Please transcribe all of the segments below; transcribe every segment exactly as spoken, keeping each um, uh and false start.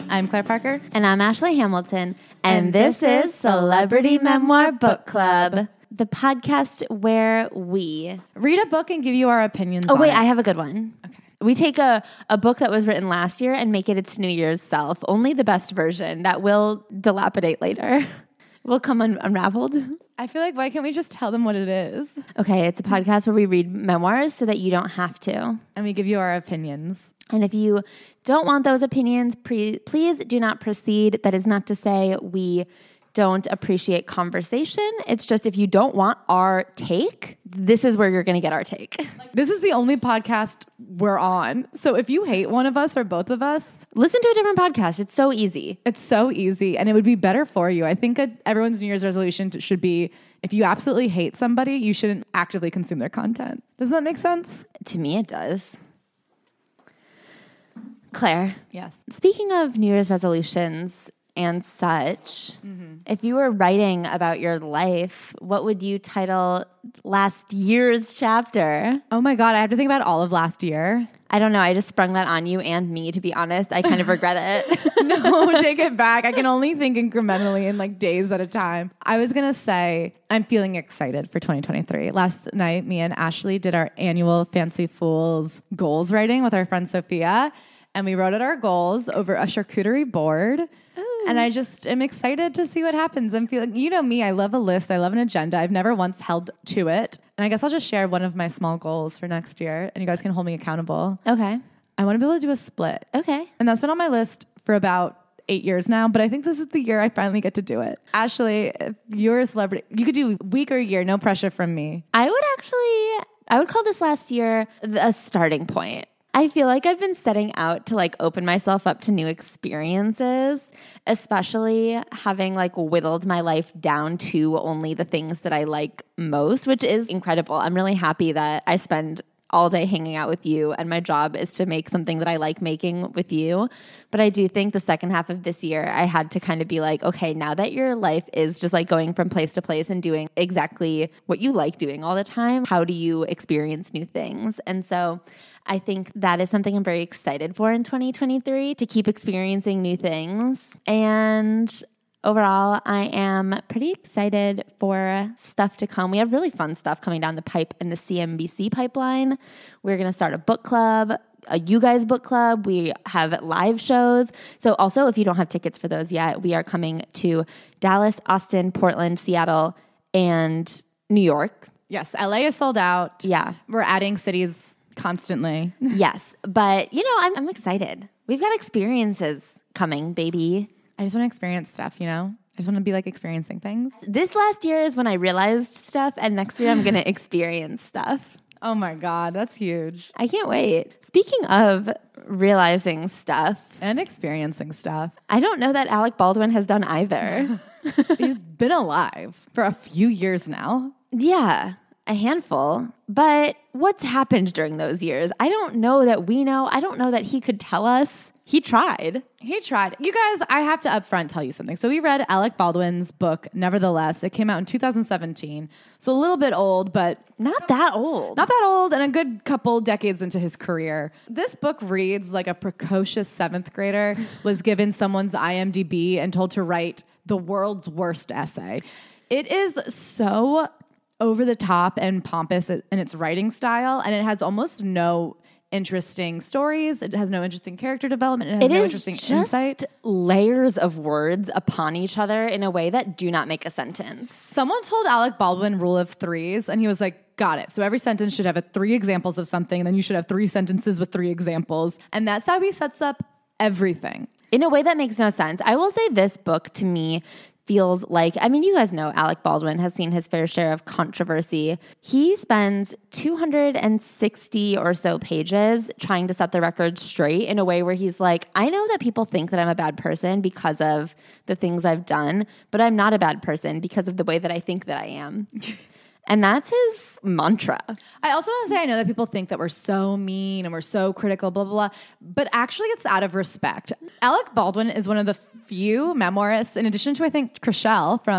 I'm Claire Parker. And I'm Ashley Hamilton. And, and this, this is Celebrity Memoir Book Club, the podcast where we read a book and give you our opinions oh, on wait, it. I have a good one. Okay. We take a, a book that was written last year and make it its New Year's self, only the best version that will dilapidate later. Will come un- unraveled. I feel like, why can't we just tell them what it is? Okay, it's a podcast where we read memoirs so that you don't have to. And we give you our opinions. And if you don't want those opinions, pre- please do not proceed. That is not to say we don't appreciate conversation. It's just if you don't want our take, this is where you're going to get our take. This is the only podcast we're on. So if you hate one of us or both of us, listen to a different podcast. It's so easy. It's so easy, and it would be better for you. I think a, everyone's New Year's resolution t- should be, if you absolutely hate somebody, you shouldn't actively consume their content. Does that make sense? To me, it does. Claire. Yes. Speaking of New Year's resolutions and such, mm-hmm. if you were writing about your life, what would you title last year's chapter? Oh my God, I have to think about all of last year. I don't know. I just sprung that on you and me, to be honest. I kind of regret it. No, take it back. I can only think incrementally in like days at a time. I was going to say, I'm feeling excited for twenty twenty-three. Last night, me and Ashley did our annual Fancy Fools goals writing with our friend Sophia. And we wrote out our goals over a charcuterie board. Ooh. And I just am excited to see what happens. I'm feeling, you know me, I love a list. I love an agenda. I've never once held to it. And I guess I'll just share one of my small goals for next year. And you guys can hold me accountable. Okay. I want to be able to do a split. Okay. And that's been on my list for about eight years now. But I think this is the year I finally get to do it. Ashley, if you're a celebrity, you could do week or year, no pressure from me. I would actually, I would call this last year a starting point. I feel like I've been setting out to like open myself up to new experiences, especially having like whittled my life down to only the things that I like most, which is incredible. I'm really happy that I spend all day hanging out with you, and my job is to make something that I like making with you. But I do think the second half of this year, I had to kind of be like, okay, now that your life is just like going from place to place and doing exactly what you like doing all the time, how do you experience new things? And so I think that is something I'm very excited for in twenty twenty-three, to keep experiencing new things. And overall, I am pretty excited for stuff to come. We have really fun stuff coming down the pipe in the C M B C pipeline. We're going to start a book club, a You Guys book club. We have live shows. So also, if you don't have tickets for those yet, we are coming to Dallas, Austin, Portland, Seattle, and New York. Yes, L A is sold out. Yeah. We're adding cities constantly. Yes, but you know, I'm, I'm excited. We've got experiences coming, baby. I just want to experience stuff, you know? I just want to be like experiencing things. This last year is when I realized stuff, and next year I'm going to experience stuff. Oh my God, that's huge. I can't wait. Speaking of realizing stuff. And experiencing stuff. I don't know that Alec Baldwin has done either. He's been alive for a few years now. Yeah, a handful. But what's happened during those years? I don't know that we know. I don't know that he could tell us. He tried. He tried. You guys, I have to upfront tell you something. So we read Alec Baldwin's book, Nevertheless. It came out in two thousand seventeen. So a little bit old, but not that old. Not that old, and a good couple decades into his career. This book reads like a precocious seventh grader was given someone's I M D B and told to write the world's worst essay. It is so over the top and pompous in its writing style, and it has almost no interesting stories. It has no interesting character development. It has it no is interesting just insight. Layers of words upon each other in a way that do not make a sentence. Someone told Alec Baldwin rule of threes, and he was like, got it. So every sentence should have a three examples of something, and then you should have three sentences with three examples. And that's how he sets up everything. In a way that makes no sense. I will say this book to me feels like, I mean, you guys know Alec Baldwin has seen his fair share of controversy. He spends two hundred sixty or so pages trying to set the record straight in a way where he's like, I know that people think that I'm a bad person because of the things I've done, but I'm not a bad person because of the way that I think that I am. And that's his mantra. I also want to say, I know that people think that we're so mean and we're so critical, blah, blah, blah. But actually, it's out of respect. Alec Baldwin is one of the few memoirists, in addition to, I think, Chriselle from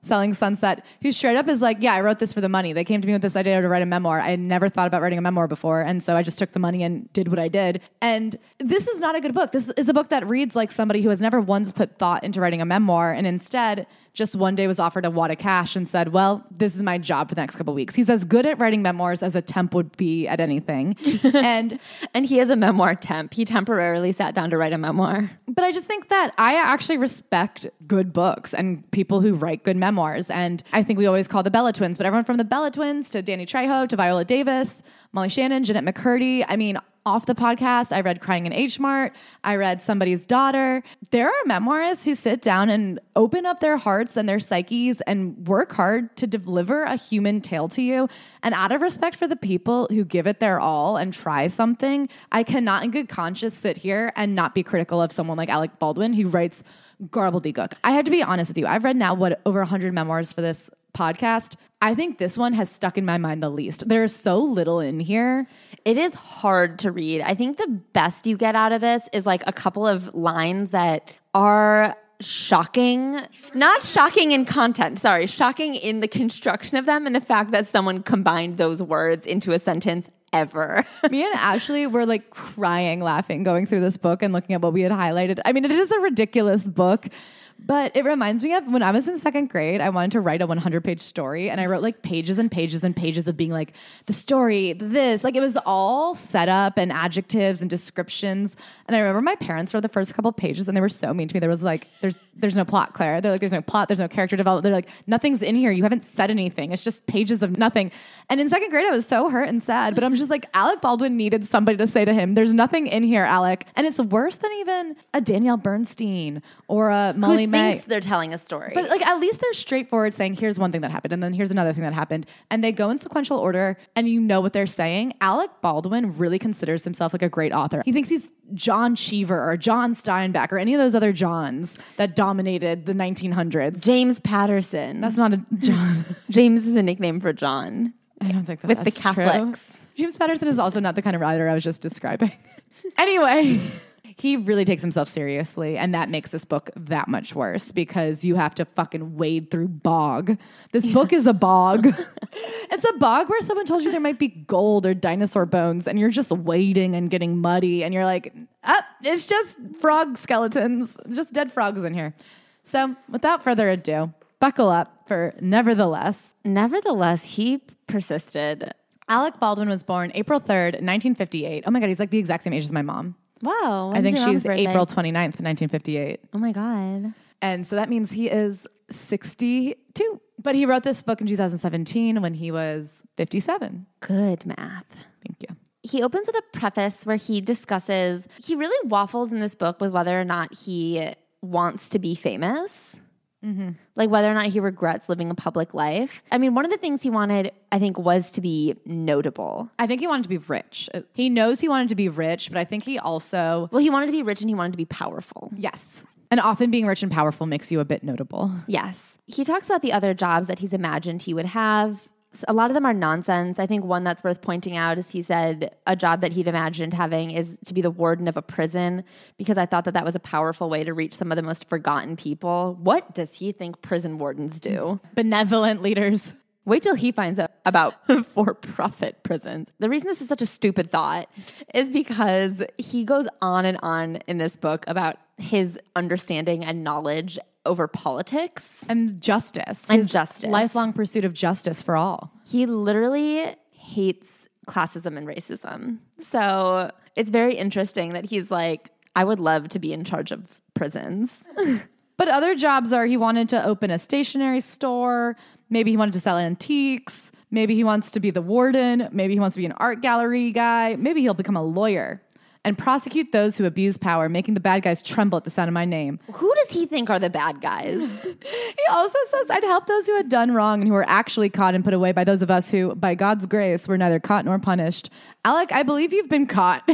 Selling Sunset, who straight up is like, yeah, I wrote this for the money. They came to me with this idea to write a memoir. I had never thought about writing a memoir before. And so I just took the money and did what I did. And this is not a good book. This is a book that reads like somebody who has never once put thought into writing a memoir and instead just one day was offered a wad of cash and said, well, this is my job for the next couple of weeks. He's as good at writing memoirs as a temp would be at anything. and and he is a memoir temp. He temporarily sat down to write a memoir. But I just think that I actually respect good books and people who write good memoirs. And I think we always call the Bella Twins, but everyone from the Bella Twins to Danny Trejo to Viola Davis, Molly Shannon, Jeanette McCurdy. I mean, off the podcast, I read Crying in H Mart. I read Somebody's Daughter. There are memoirists who sit down and open up their hearts and their psyches and work hard to deliver a human tale to you. And out of respect for the people who give it their all and try something, I cannot in good conscience sit here and not be critical of someone like Alec Baldwin who writes garbledygook. I have to be honest with you. I've read now, what, over one hundred memoirs for this podcast. I think this one has stuck in my mind the least. There's so little in here. It is hard to read. I think the best you get out of this is like a couple of lines that are shocking. Not shocking in content, sorry, shocking in the construction of them and the fact that someone combined those words into a sentence ever. Me and Ashley were like crying, laughing, going through this book and looking at what we had highlighted. I mean, it is a ridiculous book. But it reminds me of when I was in second grade, I wanted to write a one hundred page story and I wrote like pages and pages and pages of being like the story, this, like it was all set up and adjectives and descriptions. And I remember my parents wrote the first couple of pages and they were so mean to me. There was like, there's, there's no plot, Claire. They're like, there's no plot. There's no character development. They're like, nothing's in here. You haven't said anything. It's just pages of nothing. And in second grade, I was so hurt and sad, but I'm just like, Alec Baldwin needed somebody to say to him, there's nothing in here, Alec. And it's worse than even a Danielle Bernstein or a Molly Who May. thinks they're telling a story. But like at least they're straightforward saying, here's one thing that happened and then here's another thing that happened. And they go in sequential order and you know what they're saying. Alec Baldwin really considers himself like a great author. He thinks he's John Cheever or John Steinbeck or any of those other Johns that dominated the nineteen hundreds. James Patterson. That's not a John. James is a nickname for John. I don't think that With that's the Catholics. True. James Patterson is also not the kind of writer I was just describing. Anyway, he really takes himself seriously, and that makes this book that much worse because you have to fucking wade through bog. This book is a bog. It's a bog where someone told you there might be gold or dinosaur bones, and you're just wading and getting muddy, and you're like, ah, it's just frog skeletons, just dead frogs in here. So without further ado, buckle up for Nevertheless. Nevertheless, he persisted. Alec Baldwin was born April third, nineteen fifty-eight. Oh my God, he's like the exact same age as my mom. Wow. I think your mom's she's birthday? April twenty-ninth, nineteen fifty-eight. Oh my God. And so that means he is sixty-two. But he wrote this book in two thousand seventeen when he was fifty-seven. Good math. Thank you. He opens with a preface where he discusses, he really waffles in this book with whether or not he wants to be famous. Mm-hmm. Like whether or not he regrets living a public life. I mean, one of the things he wanted, I think, was to be notable. I think he wanted to be rich. He knows he wanted to be rich, but I think he also... Well, he wanted to be rich and he wanted to be powerful. Yes. And often being rich and powerful makes you a bit notable. Yes. He talks about the other jobs that he's imagined he would have. A lot of them are nonsense. I think one that's worth pointing out is he said a job that he'd imagined having is to be the warden of a prison because I thought that that was a powerful way to reach some of the most forgotten people. What does he think prison wardens do? Benevolent leaders. Wait till he finds out about for-profit prisons. The reason this is such a stupid thought is because he goes on and on in this book about his understanding and knowledge over politics. And justice. And His justice. lifelong pursuit of justice for all. He literally hates classism and racism. So it's very interesting that he's like, I would love to be in charge of prisons. But other jobs are he wanted to open a stationery store. Maybe he wanted to sell antiques. Maybe he wants to be the warden. Maybe he wants to be an art gallery guy. Maybe he'll become a lawyer and prosecute those who abuse power, making the bad guys tremble at the sound of my name. Who does he think are the bad guys? He also says, I'd help those who had done wrong and who were actually caught and put away by those of us who, by God's grace, were neither caught nor punished. Alec, I believe you've been caught.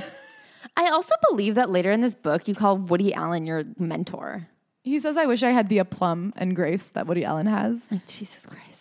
I also believe that later in this book, you call Woody Allen your mentor. He says, I wish I had the aplomb and grace that Woody Allen has. Like, Jesus Christ.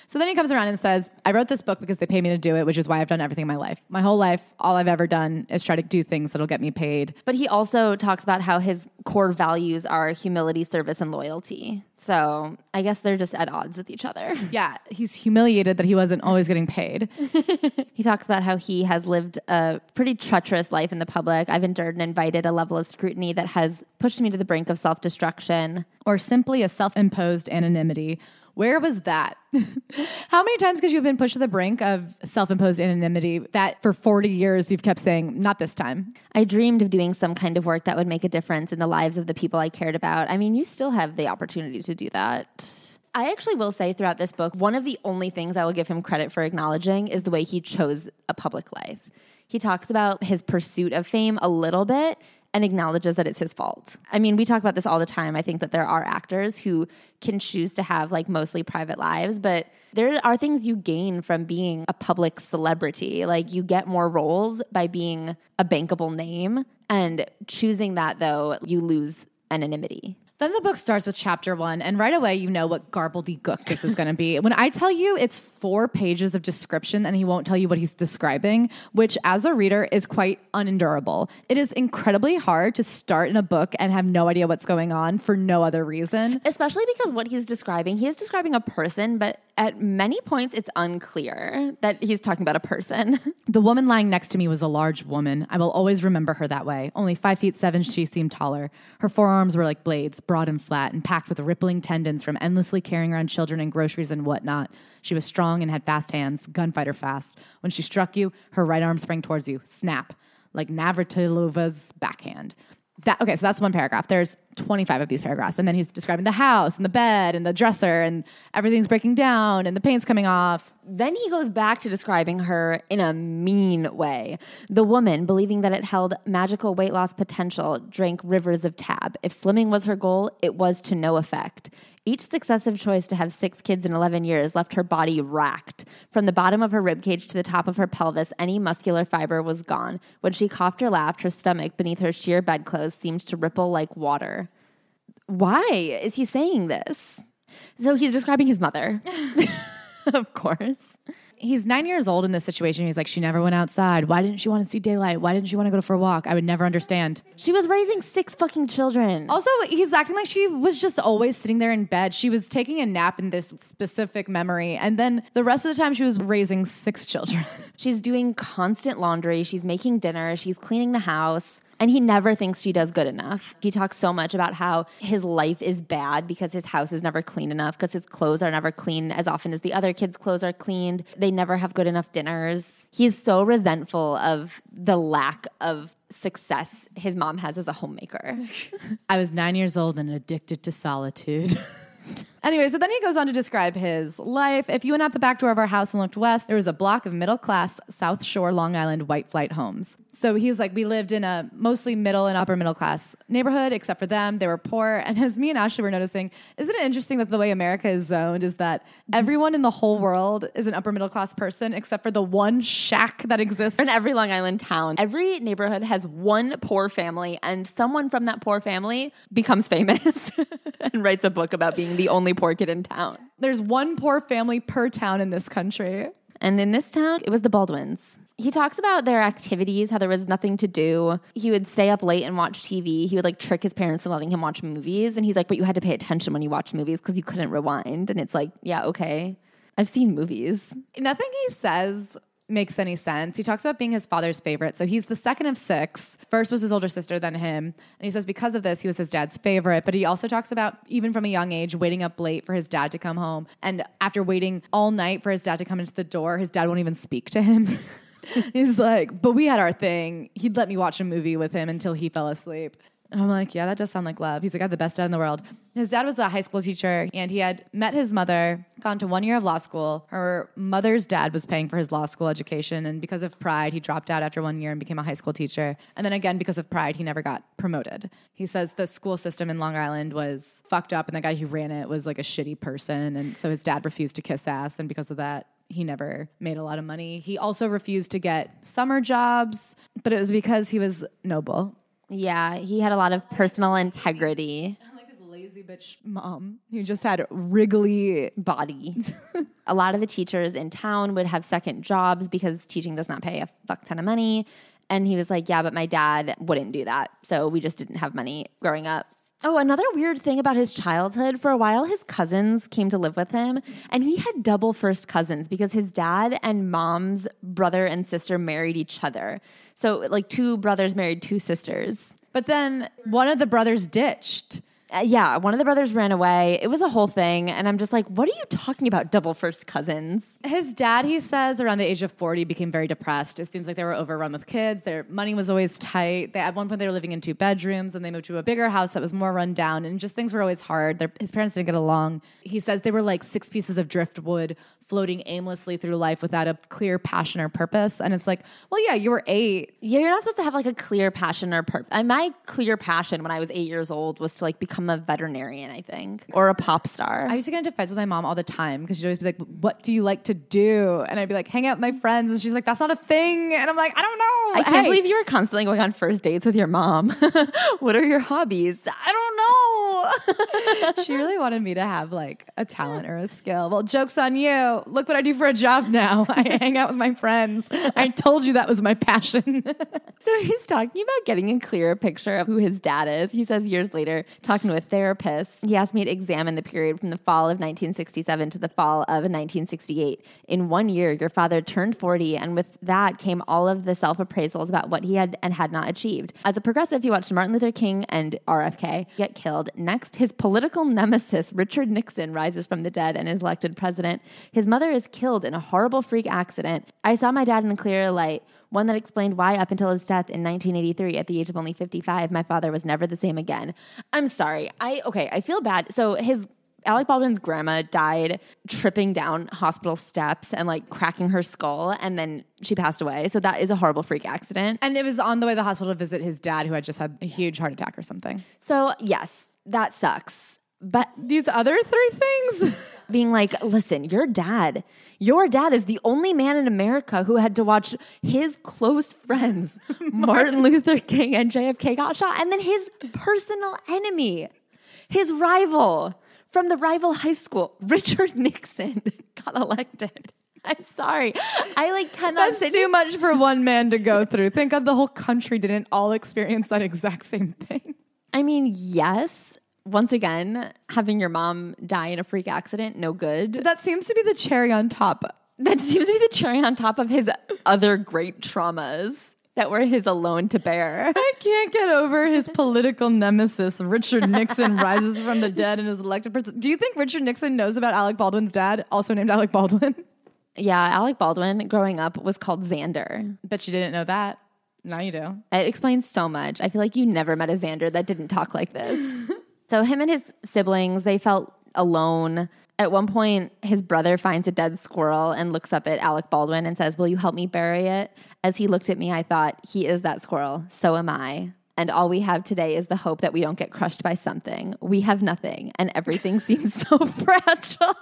So then he comes around and says, I wrote this book because they pay me to do it, which is why I've done everything in my life. My whole life, all I've ever done is try to do things that'll get me paid. But he also talks about how his core values are humility, service, and loyalty. So I guess they're just at odds with each other. Yeah, he's humiliated that he wasn't always getting paid. He talks about how he has lived a pretty treacherous life in the public. I've endured and invited a level of scrutiny that has pushed me to the brink of self-destruction. Or simply a self-imposed anonymity. Where was that? How many times could you have been pushed to the brink of self-imposed anonymity that for forty years you've kept saying, not this time? I dreamed of doing some kind of work that would make a difference in the lives of the people I cared about. I mean, you still have the opportunity to do that. I actually will say throughout this book, one of the only things I will give him credit for acknowledging is the way he chose a public life. He talks about his pursuit of fame a little bit and acknowledges that it's his fault. I mean, we talk about this all the time. I think that there are actors who can choose to have like mostly private lives, but there are things you gain from being a public celebrity. Like you get more roles by being a bankable name, and choosing that though, you lose anonymity. Then the book starts with chapter one, and right away you know what garbledy-gook this is going to be. When I tell you it's four pages of description and he won't tell you what he's describing, which as a reader is quite unendurable. It is incredibly hard to start in a book and have no idea what's going on for no other reason. Especially because what he's describing, he is describing a person, but at many points it's unclear that he's talking about a person. The woman lying next to me was a large woman. I will always remember her that way. Only five feet seven, she seemed taller. Her forearms were like blades, broad and flat, and packed with rippling tendons from endlessly carrying around children and groceries and whatnot. She was strong and had fast hands, gunfighter fast. When she struck you, her right arm sprang towards you. Snap. Like Navratilova's backhand. That, okay, so that's one paragraph. There's twenty-five of these paragraphs. And then he's describing the house and the bed and the dresser and everything's breaking down and the paint's coming off. Then he goes back to describing her in a mean way. The woman, believing that it held magical weight loss potential, drank rivers of tab. If slimming was her goal, it was to no effect. Each successive choice to have six kids in eleven years left her body racked. From the bottom of her ribcage to the top of her pelvis, any muscular fiber was gone. When she coughed or laughed, her stomach beneath her sheer bedclothes seemed to ripple like water. Why is he saying this? So he's describing his mother. Of course. He's nine years old in this situation. He's like, she never went outside. Why didn't she want to see daylight? Why didn't she want to go for a walk? I would never understand. She was raising six fucking children. Also, he's acting like she was just always sitting there in bed. She was taking a nap in this specific memory. And then the rest of the time she was raising six children. She's doing constant laundry. She's making dinner. She's cleaning the house. And he never thinks she does good enough. He talks so much about how his life is bad because his house is never clean enough, because his clothes are never clean as often as the other kids' clothes are cleaned. They never have good enough dinners. He's so resentful of the lack of success his mom has as a homemaker. I was nine years old and addicted to solitude. Anyway, so then he goes on to describe his life. If you went out the back door of our house and looked west, there was a block of middle-class South Shore, Long Island white flight homes. So he's like, we lived in a mostly middle and upper middle class neighborhood, except for them. They were poor. And as me and Ashley were noticing, isn't it interesting that the way America is zoned is that everyone in the whole world is an upper middle class person, except for the one shack that exists in every Long Island town. Every neighborhood has one poor family, and someone from that poor family becomes famous and writes a book about being the only poor kid in town. There's one poor family per town in this country. And in this town, it was the Baldwins. He talks about their activities, how there was nothing to do. He would stay up late and watch T V. He would like trick his parents into letting him watch movies. And he's like, but you had to pay attention when you watched movies because you couldn't rewind. And it's like, yeah, okay. I've seen movies. Nothing he says makes any sense. He talks about being his father's favorite. So he's the second of six. First was his older sister, then him. And he says because of this, he was his dad's favorite. But he also talks about, even from a young age, waiting up late for his dad to come home. And after waiting all night for his dad to come into the door, his dad won't even speak to him. He's like, but we had our thing. He'd let me watch a movie with him until he fell asleep. And I'm like, yeah, that does sound like love. He's like, I had the best dad in the world. His dad was a high school teacher, and he had met his mother, gone to one year of law school. Her mother's dad was paying for his law school education, and because of pride, he dropped out after one year and became a high school teacher. And then again, because of pride, he never got promoted. He says the school system in Long Island was fucked up, and the guy who ran it was like a shitty person, and so his dad refused to kiss ass, and because of that, he never made a lot of money. He also refused to get summer jobs, but it was because he was noble. Yeah, he had a lot of personal integrity. Like his lazy bitch mom who just had wriggly body. A lot of the teachers in town would have second jobs because teaching does not pay a fuck ton of money. And he was like, yeah, but my dad wouldn't do that. So we just didn't have money growing up. Oh, another weird thing about his childhood, for a while his cousins came to live with him, and he had double first cousins because his dad and mom's brother and sister married each other. So like two brothers married two sisters. But then one of the brothers ditched. Uh, yeah, one of the brothers ran away. It was a whole thing. And I'm just like, what are you talking about, double first cousins? His dad, he says, around the age of forty, became very depressed. It seems like they were overrun with kids. Their money was always tight. They, at one point, they were living in two bedrooms, and they moved to a bigger house that was more run down, and just things were always hard. Their, his parents didn't get along. He says they were like six pieces of driftwood floating aimlessly through life without a clear passion or purpose. And it's like, well, yeah, you were eight. Yeah, you're not supposed to have like a clear passion or purpose. And my clear passion when I was eight years old was to like become a veterinarian, I think, or a pop star. I used to get into fights with my mom all the time because she'd always be like, what do you like to do? And I'd be like, hang out with my friends. And she's like, that's not a thing. And I'm like, I don't know. I can't hey. believe you were constantly going on first dates with your mom. What are your hobbies? I don't know. She really wanted me to have like a talent or a skill. Well, joke's on you. Look what I do for a job now. I hang out with my friends. I told you that was my passion. So he's talking about getting a clearer picture of who his dad is. He says years later, talking to a therapist, he asked me to examine the period from the fall of nineteen sixty-seven to the fall of nineteen sixty-eight. In one year, your father turned forty, and with that came all of the self-appraisals about what he had and had not achieved. As a progressive, he watched Martin Luther King and R F K get killed. Next, his political nemesis, Richard Nixon, rises from the dead and is elected president. His mother is killed in a horrible freak accident. I saw my dad in a clearer light, one that explained why up until his death in nineteen eighty-three at the age of only fifty-five, my father was never the same again. I'm sorry. I okay, I feel bad. So his Alec Baldwin's grandma died tripping down hospital steps and like cracking her skull, and then she passed away. So that is a horrible freak accident. And it was on the way to the hospital to visit his dad, who had just had a huge heart attack or something. So yes, that sucks. But these other three things, being like, listen, your dad, your dad is the only man in America who had to watch his close friends, Martin Luther King and J F K, got shot. And then his personal enemy, his rival from the rival high school, Richard Nixon, got elected. I'm sorry. I like cannot That's say too much for one man to go through. Thank God the whole country didn't all experience that exact same thing. I mean, yes. Once again, having your mom die in a freak accident, no good. That seems to be the cherry on top. That seems to be the cherry on top of his other great traumas that were his alone to bear. I can't get over his political nemesis. Richard Nixon rises from the dead and is elected president. Do you think Richard Nixon knows about Alec Baldwin's dad, also named Alec Baldwin? Yeah, Alec Baldwin, growing up, was called Xander. Bet you didn't know that. Now you do. It explains so much. I feel like you never met a Xander that didn't talk like this. So him and his siblings, they felt alone. At one point, his brother finds a dead squirrel and looks up at Alec Baldwin and says, will you help me bury it? As he looked at me, I thought, he is that squirrel. So am I. And all we have today is the hope that we don't get crushed by something. We have nothing, and everything seems so fragile.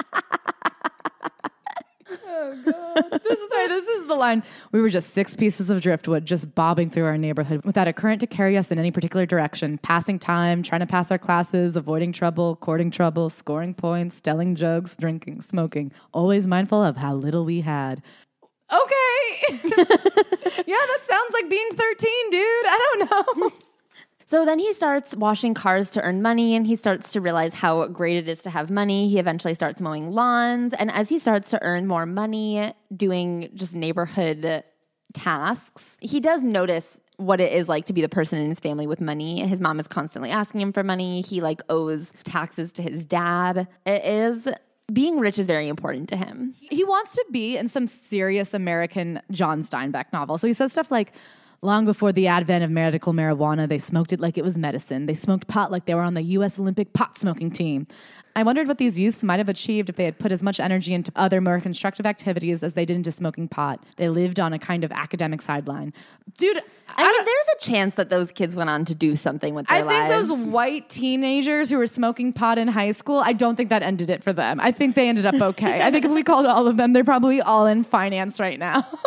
Oh, God. This is, sorry, this is the line. We were just six pieces of driftwood just bobbing through our neighborhood without a current to carry us in any particular direction, passing time, trying to pass our classes, avoiding trouble, courting trouble, scoring points, telling jokes, drinking, smoking, always mindful of how little we had. Okay. Yeah, that sounds like being thirteen, dude. I don't know. So then he starts washing cars to earn money, and he starts to realize how great it is to have money. He eventually starts mowing lawns. And as he starts to earn more money doing just neighborhood tasks, he does notice what it is like to be the person in his family with money. His mom is constantly asking him for money. He like owes taxes to his dad. It is... Being rich is very important to him. He wants to be in some serious American John Steinbeck novel. So he says stuff like, long before the advent of medical marijuana, they smoked it like it was medicine. They smoked pot like they were on the U S Olympic pot smoking team. I wondered what these youths might have achieved if they had put as much energy into other more constructive activities as they did into smoking pot. They lived on a kind of academic sideline. Dude, I, I mean, there's a chance that those kids went on to do something with their I lives. think those white teenagers who were smoking pot in high school, I don't think that ended it for them. I think they ended up okay. I think if we called all of them, they're probably all in finance right now.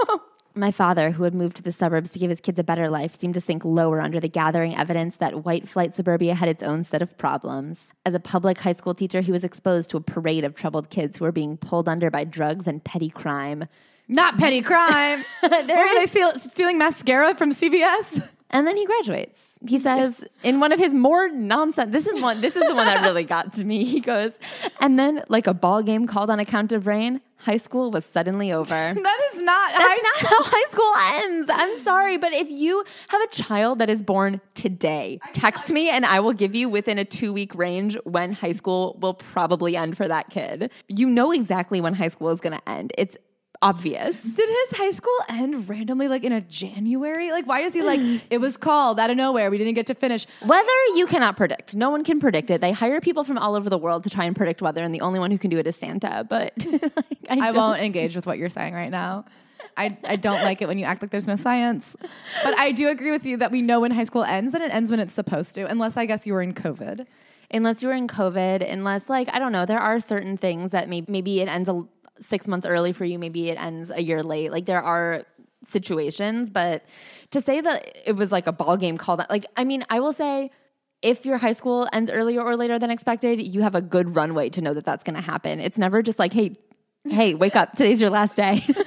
My father, who had moved to the suburbs to give his kids a better life, seemed to sink lower under the gathering evidence that white flight suburbia had its own set of problems. As a public high school teacher, he was exposed to a parade of troubled kids who were being pulled under by drugs and petty crime. Not petty crime. Were they steal- stealing mascara from C V S? And then he graduates. He says in one of his more nonsense, this is one, this is the one that really got to me. He goes, and then like a ball game called on account of rain, high school was suddenly over. That is not That's high not school. how high school ends. I'm sorry, but if you have a child that is born today, text me and I will give you within a two week range when high school will probably end for that kid. You know exactly when high school is going to end. It's obvious. Did his high school end randomly, like in a January? Like, why is he like, it was called out of nowhere, we didn't get to finish? Weather, you cannot predict. No one can predict it. They hire people from all over the world to try and predict weather, and the only one who can do it is Santa. But like, I, I won't engage with what you're saying right now. I, I don't like it when you act like there's no science. But I do agree with you that we know when high school ends, and it ends when it's supposed to, unless I guess you were in COVID. Unless you were in COVID, unless like, I don't know, there are certain things that maybe, maybe it ends a six months early for you. Maybe it ends a year late. Like there are situations, but to say that it was like a ball game called, like, I mean, I will say if your high school ends earlier or later than expected, you have a good runway to know that that's going to happen. It's never just like, hey, hey, wake up. Today's your last day. You're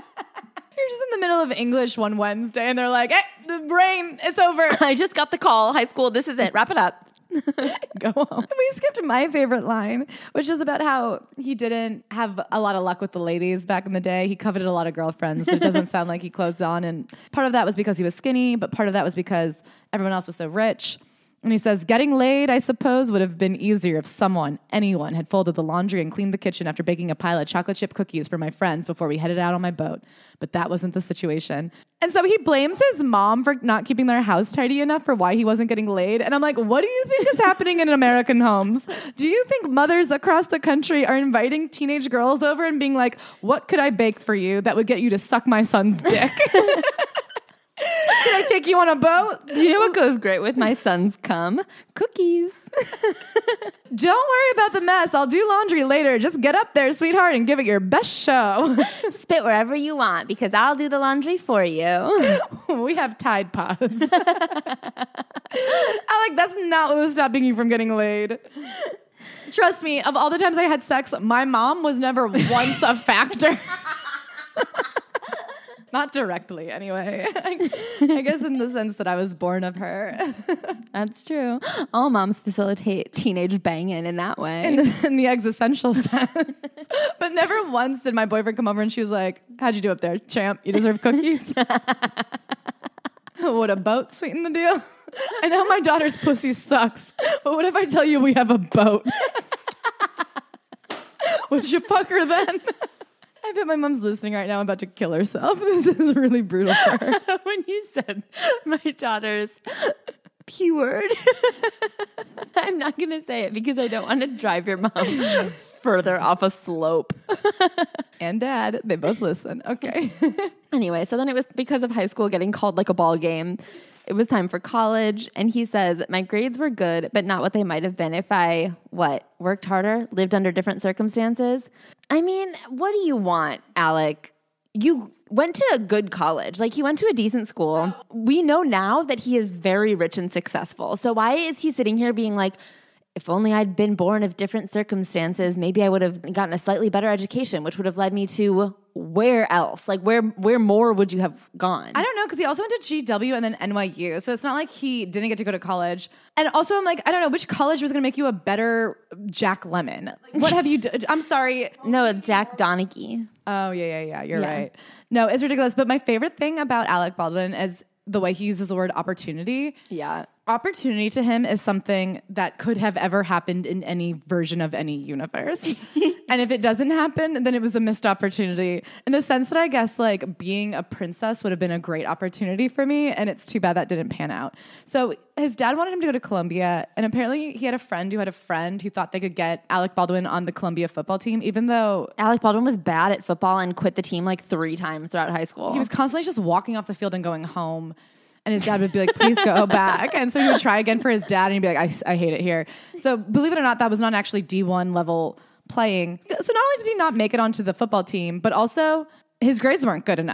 just in the middle of English one Wednesday and they're like, hey, the rain, it's over. I just got the call. High school. This is it. Wrap it up. Go home. We skipped my favorite line, which is about how he didn't have a lot of luck with the ladies back in the day. He coveted a lot of girlfriends, but it doesn't sound like he closed on. And part of that was because he was skinny, but part of that was because everyone else was so rich. And he says, getting laid, I suppose, would have been easier if someone, anyone, had folded the laundry and cleaned the kitchen after baking a pile of chocolate chip cookies for my friends before we headed out on my boat. But that wasn't the situation. And so he blames his mom for not keeping their house tidy enough for why he wasn't getting laid. And I'm like, what do you think is happening in American homes? Do you think mothers across the country are inviting teenage girls over and being like, what could I bake for you that would get you to suck my son's dick? Can I take you on a boat? Do you know what goes great with my son's cum? Cookies. Don't worry about the mess. I'll do laundry later. Just get up there, sweetheart, and give it your best show. Spit wherever you want because I'll do the laundry for you. We have Tide Pods. I like, that's not what was stopping you from getting laid. Trust me, of all the times I had sex, my mom was never once a factor. Not directly, anyway. I guess in the sense that I was born of her. That's true. All moms facilitate teenage banging in that way. In the, in the existential sense. But never once did my boyfriend come over and she was like, how'd you do up there, champ? You deserve cookies? Would a boat sweeten the deal? I know my daughter's pussy sucks, but what if I tell you we have a boat? Would you fuck her then? I bet my mom's listening right now, about to kill herself. This is really brutal for her. When you said my daughter's P-word, I'm not going to say it because I don't want to drive your mom further off a slope. And dad, they both listen. Okay. Anyway, so then it was because of high school getting called like a ball game. It was time for college, and he says, my grades were good, but not what they might have been if I, what, worked harder, lived under different circumstances? I mean, what do you want, Alec? You went to a good college. Like, he went to a decent school. We know now that he is very rich and successful. So why is he sitting here being like, if only I'd been born of different circumstances, maybe I would have gotten a slightly better education, which would have led me to where else? Like, where where more would you have gone? I don't know, because he also went to G W and then N Y U. So it's not like he didn't get to go to college. And also, I'm like, I don't know, which college was going to make you a better Jack Lemmon? Like, what have you done? I'm sorry. No, Jack Donaghy. Oh, yeah, yeah, yeah. You're Yeah. right. No, it's ridiculous. But my favorite thing about Alec Baldwin is the way he uses the word opportunity. Yeah. Opportunity to him is something that could have ever happened in any version of any universe. And if it doesn't happen, then it was a missed opportunity. In the sense that I guess like being a princess would have been a great opportunity for me. And it's too bad that didn't pan out. So his dad wanted him to go to Columbia. And apparently he had a friend who had a friend who thought they could get Alec Baldwin on the Columbia football team, even though Alec Baldwin was bad at football and quit the team like three times throughout high school. he was constantly just walking off the field and going home. And his dad would be like, please go back. And so he would try again for his dad and he'd be like, I, I hate it here. So believe it or not, that was not actually D one level playing. So not only did he not make it onto the football team, but also his grades weren't good enough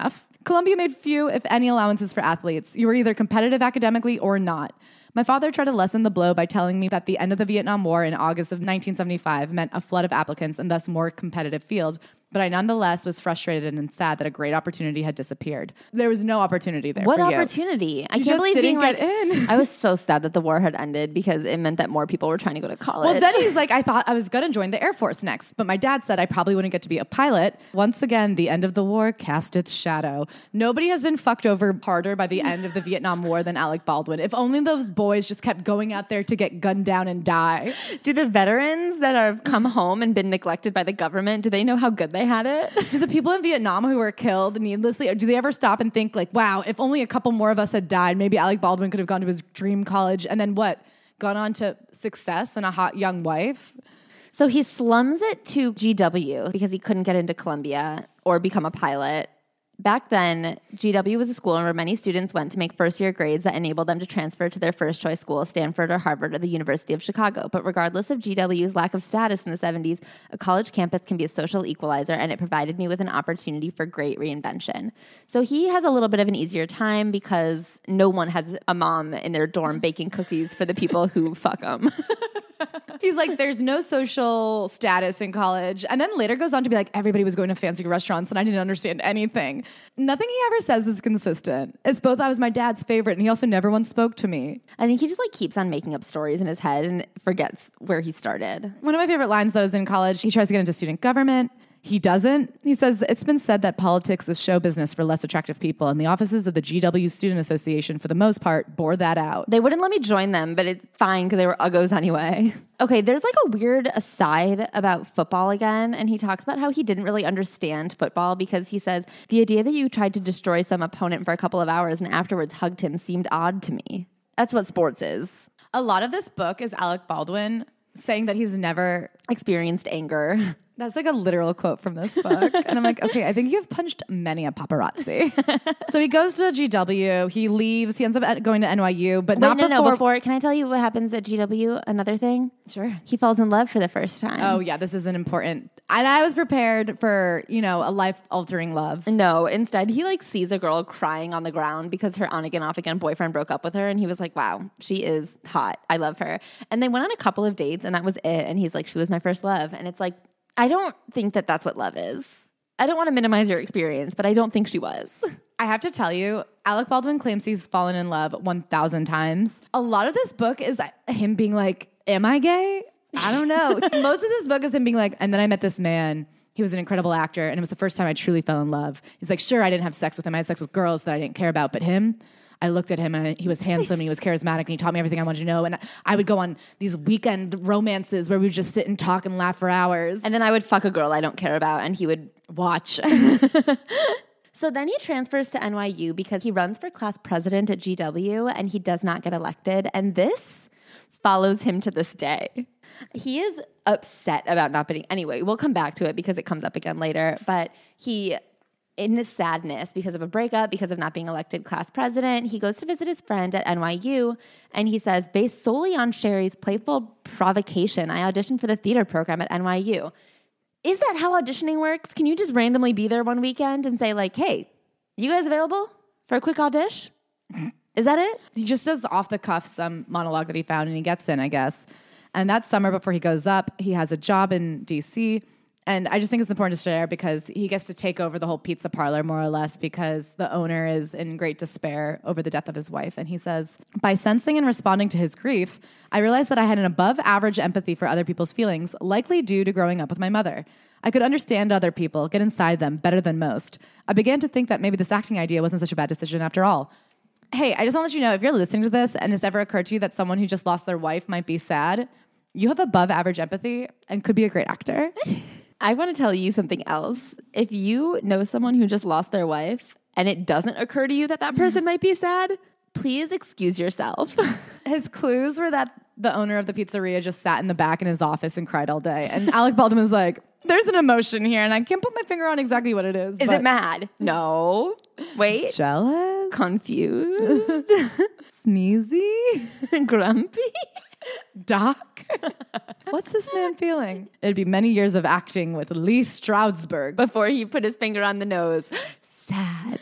Columbia made few, if any, allowances for athletes. You were either competitive academically or not. My father tried to lessen the blow by telling me that the end of the Vietnam War in August of nineteen seventy-five meant a flood of applicants and thus more competitive field, but I nonetheless was frustrated and sad that a great opportunity had disappeared. There was no opportunity there What for you. opportunity? I You can't just believe didn't being like, get in. I was so sad that the war had ended because it meant that more people were trying to go to college. Well, then he's like, I thought I was going to join the Air Force next, but my dad said I probably wouldn't get to be a pilot. Once again, the end of the war cast its shadow. Nobody has been fucked over harder by the end of the Vietnam War than Alec Baldwin. If only those boys just kept going out there to get gunned down and die. Do the veterans that have come home and been neglected by the government, do they know how good they had it? Do the people in Vietnam who were killed needlessly, do they ever stop and think like, wow, if only a couple more of us had died, maybe Alec Baldwin could have gone to his dream college and then what? Gone on to success and a hot young wife? So he slums it to G W because he couldn't get into Columbia or become a pilot. Back then, G W was a school where many students went to make first-year grades that enabled them to transfer to their first-choice school, Stanford or Harvard or the University of Chicago. But regardless of G W's lack of status in the seventies, a college campus can be a social equalizer, and it provided me with an opportunity for great reinvention. So he has a little bit of an easier time because no one has a mom in their dorm baking cookies for the people who fuck them. He's like, there's no social status in college. And then later goes on to be like, everybody was going to fancy restaurants and I didn't understand anything. Nothing he ever says is consistent. It's both I was my dad's favorite and he also never once spoke to me. I think he just like keeps on making up stories in his head and forgets where he started. One of my favorite lines, though, is in college. He tries to get into student government. He doesn't. He says, it's been said that politics is show business for less attractive people, and the offices of the G W Student Association, for the most part, bore that out. They wouldn't let me join them, but it's fine because they were uggos anyway. Okay, there's like a weird aside about football again, and he talks about how he didn't really understand football because he says, the idea that you tried to destroy some opponent for a couple of hours and afterwards hugged him seemed odd to me. That's what sports is. A lot of this book is Alec Baldwin saying that he's never experienced anger. That's like a literal quote from this book. And I'm like, okay, I think you've punched many a paparazzi. So he goes to G W, he leaves, he ends up going to N Y U, but Wait, not no, before. no, before. Can I tell you what happens at G W? Another thing? Sure. He falls in love for the first time. Oh yeah, this is an important, and I was prepared for, you know, a life-altering love. No, instead he like sees a girl crying on the ground because her on-again, off-again boyfriend broke up with her, and he was like, wow, she is hot. I love her. And they went on a couple of dates, and that was it. And he's like, she was my first love. And it's like, I don't think that that's what love is. I don't want to minimize your experience, but I don't think she was. I have to tell you, Alec Baldwin claims he's fallen in love one thousand times. A lot of this book is him being like, am I gay? I don't know. Most of this book is him being like, and then I met this man. He was an incredible actor, and it was the first time I truly fell in love. He's like, sure, I didn't have sex with him. I had sex with girls that I didn't care about, but him, I looked at him and I, he was handsome and he was charismatic and he taught me everything I wanted to know. And I would go on these weekend romances where we would just sit and talk and laugh for hours. And then I would fuck a girl I don't care about and he would watch. So then he transfers to N Y U because he runs for class president at G W and he does not get elected. And this follows him to this day. He is upset about not being, anyway, we'll come back to it because it comes up again later, but he, in his sadness because of a breakup, because of not being elected class president, he goes to visit his friend at N Y U and he says, based solely on Sherry's playful provocation, I auditioned for the theater program at N Y U. Is that how auditioning works? Can you just randomly be there one weekend and say like, hey, you guys available for a quick audition? Is that it? He just does off the cuff some monologue that he found and he gets in, I guess. And that summer before he goes up, he has a job in D C. And I just think it's important to share because he gets to take over the whole pizza parlor more or less because the owner is in great despair over the death of his wife. And he says, by sensing and responding to his grief, I realized that I had an above average empathy for other people's feelings, likely due to growing up with my mother. I could understand other people, get inside them better than most. I began to think that maybe this acting idea wasn't such a bad decision after all. Hey, I just want to let you know, if you're listening to this and it's ever occurred to you that someone who just lost their wife might be sad, you have above average empathy and could be a great actor. I want to tell you something else. If you know someone who just lost their wife and it doesn't occur to you that that person might be sad, please excuse yourself. His clues were that the owner of the pizzeria just sat in the back in his office and cried all day. And Alec Baldwin was like, there's an emotion here and I can't put my finger on exactly what it is. Is it mad? No. Wait. Jealous? Confused? Sneezy? Grumpy? Doc? What's this man feeling? It'd be many years of acting with Lee Stroudsburg before he put his finger on the nose. sad.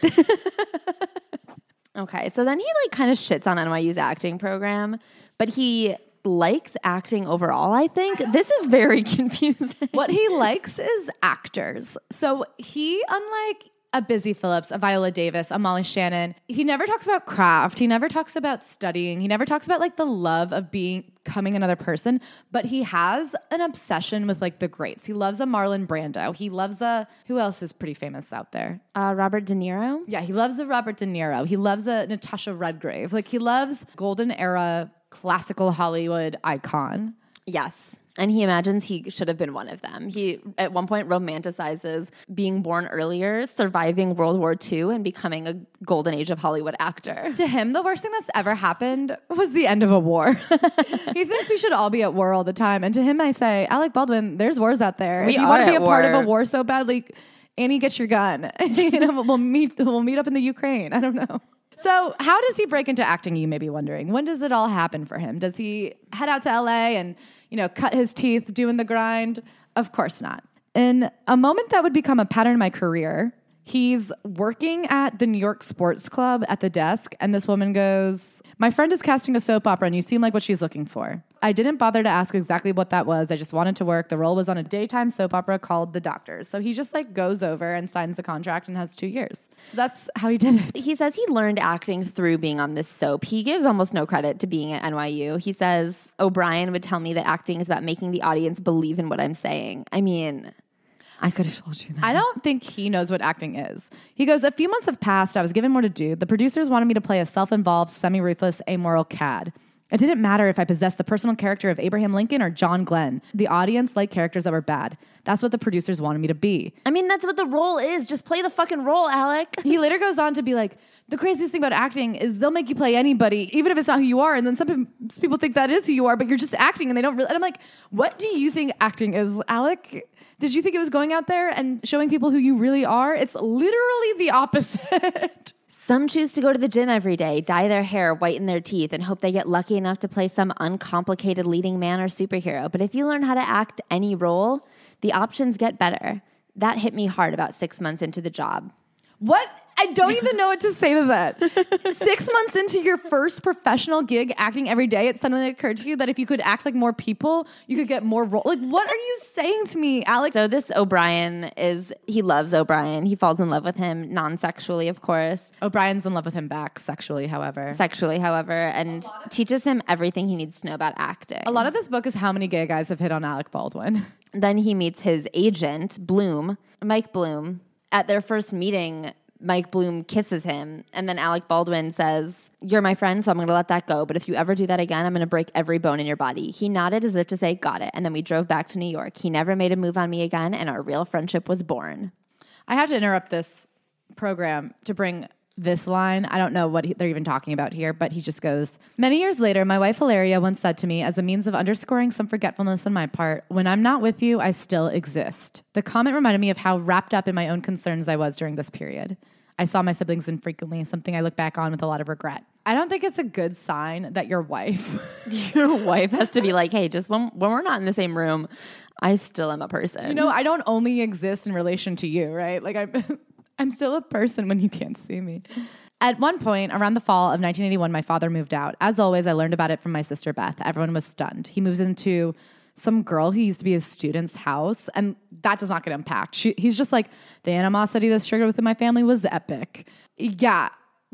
Okay, so then he like kind of shits on N Y U's acting program, but he likes acting overall, I think. This is very confusing. What he likes is actors. So he, unlike a Busy Phillips, a Viola Davis, a Molly Shannon, he never talks about craft. He never talks about studying. He never talks about like the love of being becoming another person, but he has an obsession with like the greats. He loves a Marlon Brando. He loves a, who else is pretty famous out there? Uh, Robert De Niro? Yeah, he loves a Robert De Niro. He loves a Natasha Redgrave. Like he loves golden era classical Hollywood icon. Yes. And he imagines he should have been one of them. He, at one point, romanticizes being born earlier, surviving World War Two, and becoming a golden age of Hollywood actor. To him, the worst thing that's ever happened was the end of a war. He thinks we should all be at war all the time. And to him, I say, Alec Baldwin, there's wars out there. We if you are want to be at a part of war. a war so badly, Annie, get your gun. You know, we'll meet, we'll meet up in the Ukraine. I don't know. So how does he break into acting, you may be wondering? When does it all happen for him? Does he head out to L A and, you know, cut his teeth doing the grind? Of course not. In a moment that would become a pattern in my career, he's working at the New York Sports Club at the desk, and this woman goes, "My friend is casting a soap opera, and you seem like what she's looking for." I didn't bother to ask exactly what that was. I just wanted to work. The role was on a daytime soap opera called The Doctors. So he just like goes over and signs the contract and has two years. So that's how he did it. He says he learned acting through being on this soap. He gives almost no credit to being at N Y U. He says, O'Brien would tell me that acting is about making the audience believe in what I'm saying. I mean, I could have told you that. I don't think he knows what acting is. He goes, a few months have passed. I was given more to do. The producers wanted me to play a self-involved, semi-ruthless, amoral cad. It didn't matter if I possessed the personal character of Abraham Lincoln or John Glenn. The audience liked characters that were bad. That's what the producers wanted me to be. I mean, that's what the role is. Just play the fucking role, Alec. He later goes on to be like, the craziest thing about acting is they'll make you play anybody, even if it's not who you are. And then some people think that is who you are, but you're just acting and they don't really. And I'm like, what do you think acting is, Alec? Did you think it was going out there and showing people who you really are? It's literally the opposite. Some choose to go to the gym every day, dye their hair, whiten their teeth, and hope they get lucky enough to play some uncomplicated leading man or superhero. But if you learn how to act any role, the options get better. That hit me hard about six months into the job. What? I don't even know what to say to that. Six months into your first professional gig acting every day, it suddenly occurred to you that if you could act like more people, you could get more role. Like, what are you saying to me, Alex? So this O'Brien is, he loves O'Brien. He falls in love with him non-sexually, of course. O'Brien's in love with him back sexually, however. Sexually, however, and teaches him everything he needs to know about acting. A lot of this book is how many gay guys have hit on Alec Baldwin. Then he meets his agent, Bloom, Mike Bloom. At their first meeting, Mike Bloom kisses him, and then Alec Baldwin says, "You're my friend, so I'm going to let that go. But if you ever do that again, I'm going to break every bone in your body." He nodded as if to say, "Got it." And then we drove back to New York. He never made a move on me again, and our real friendship was born. I have to interrupt this program to bring this line. I don't know what he, they're even talking about here, but he just goes, "Many years later, my wife Hilaria once said to me as a means of underscoring some forgetfulness on my part, 'When I'm not with you, I still exist.' The comment reminded me of how wrapped up in my own concerns I was during this period. I saw my siblings infrequently, something I look back on with a lot of regret." I don't think it's a good sign that your wife... Your wife has to be like, hey, just when, when we're not in the same room, I still am a person. You know, I don't only exist in relation to you, right? Like, I'm, I'm still a person when you can't see me. At one point, around the fall of nineteen eighty-one, my father moved out. As always, I learned about it from my sister Beth. Everyone was stunned. He moves into some girl who used to be a student's house, and that does not get unpacked. She, he's just like, the animosity that's triggered within my family was epic. Yeah,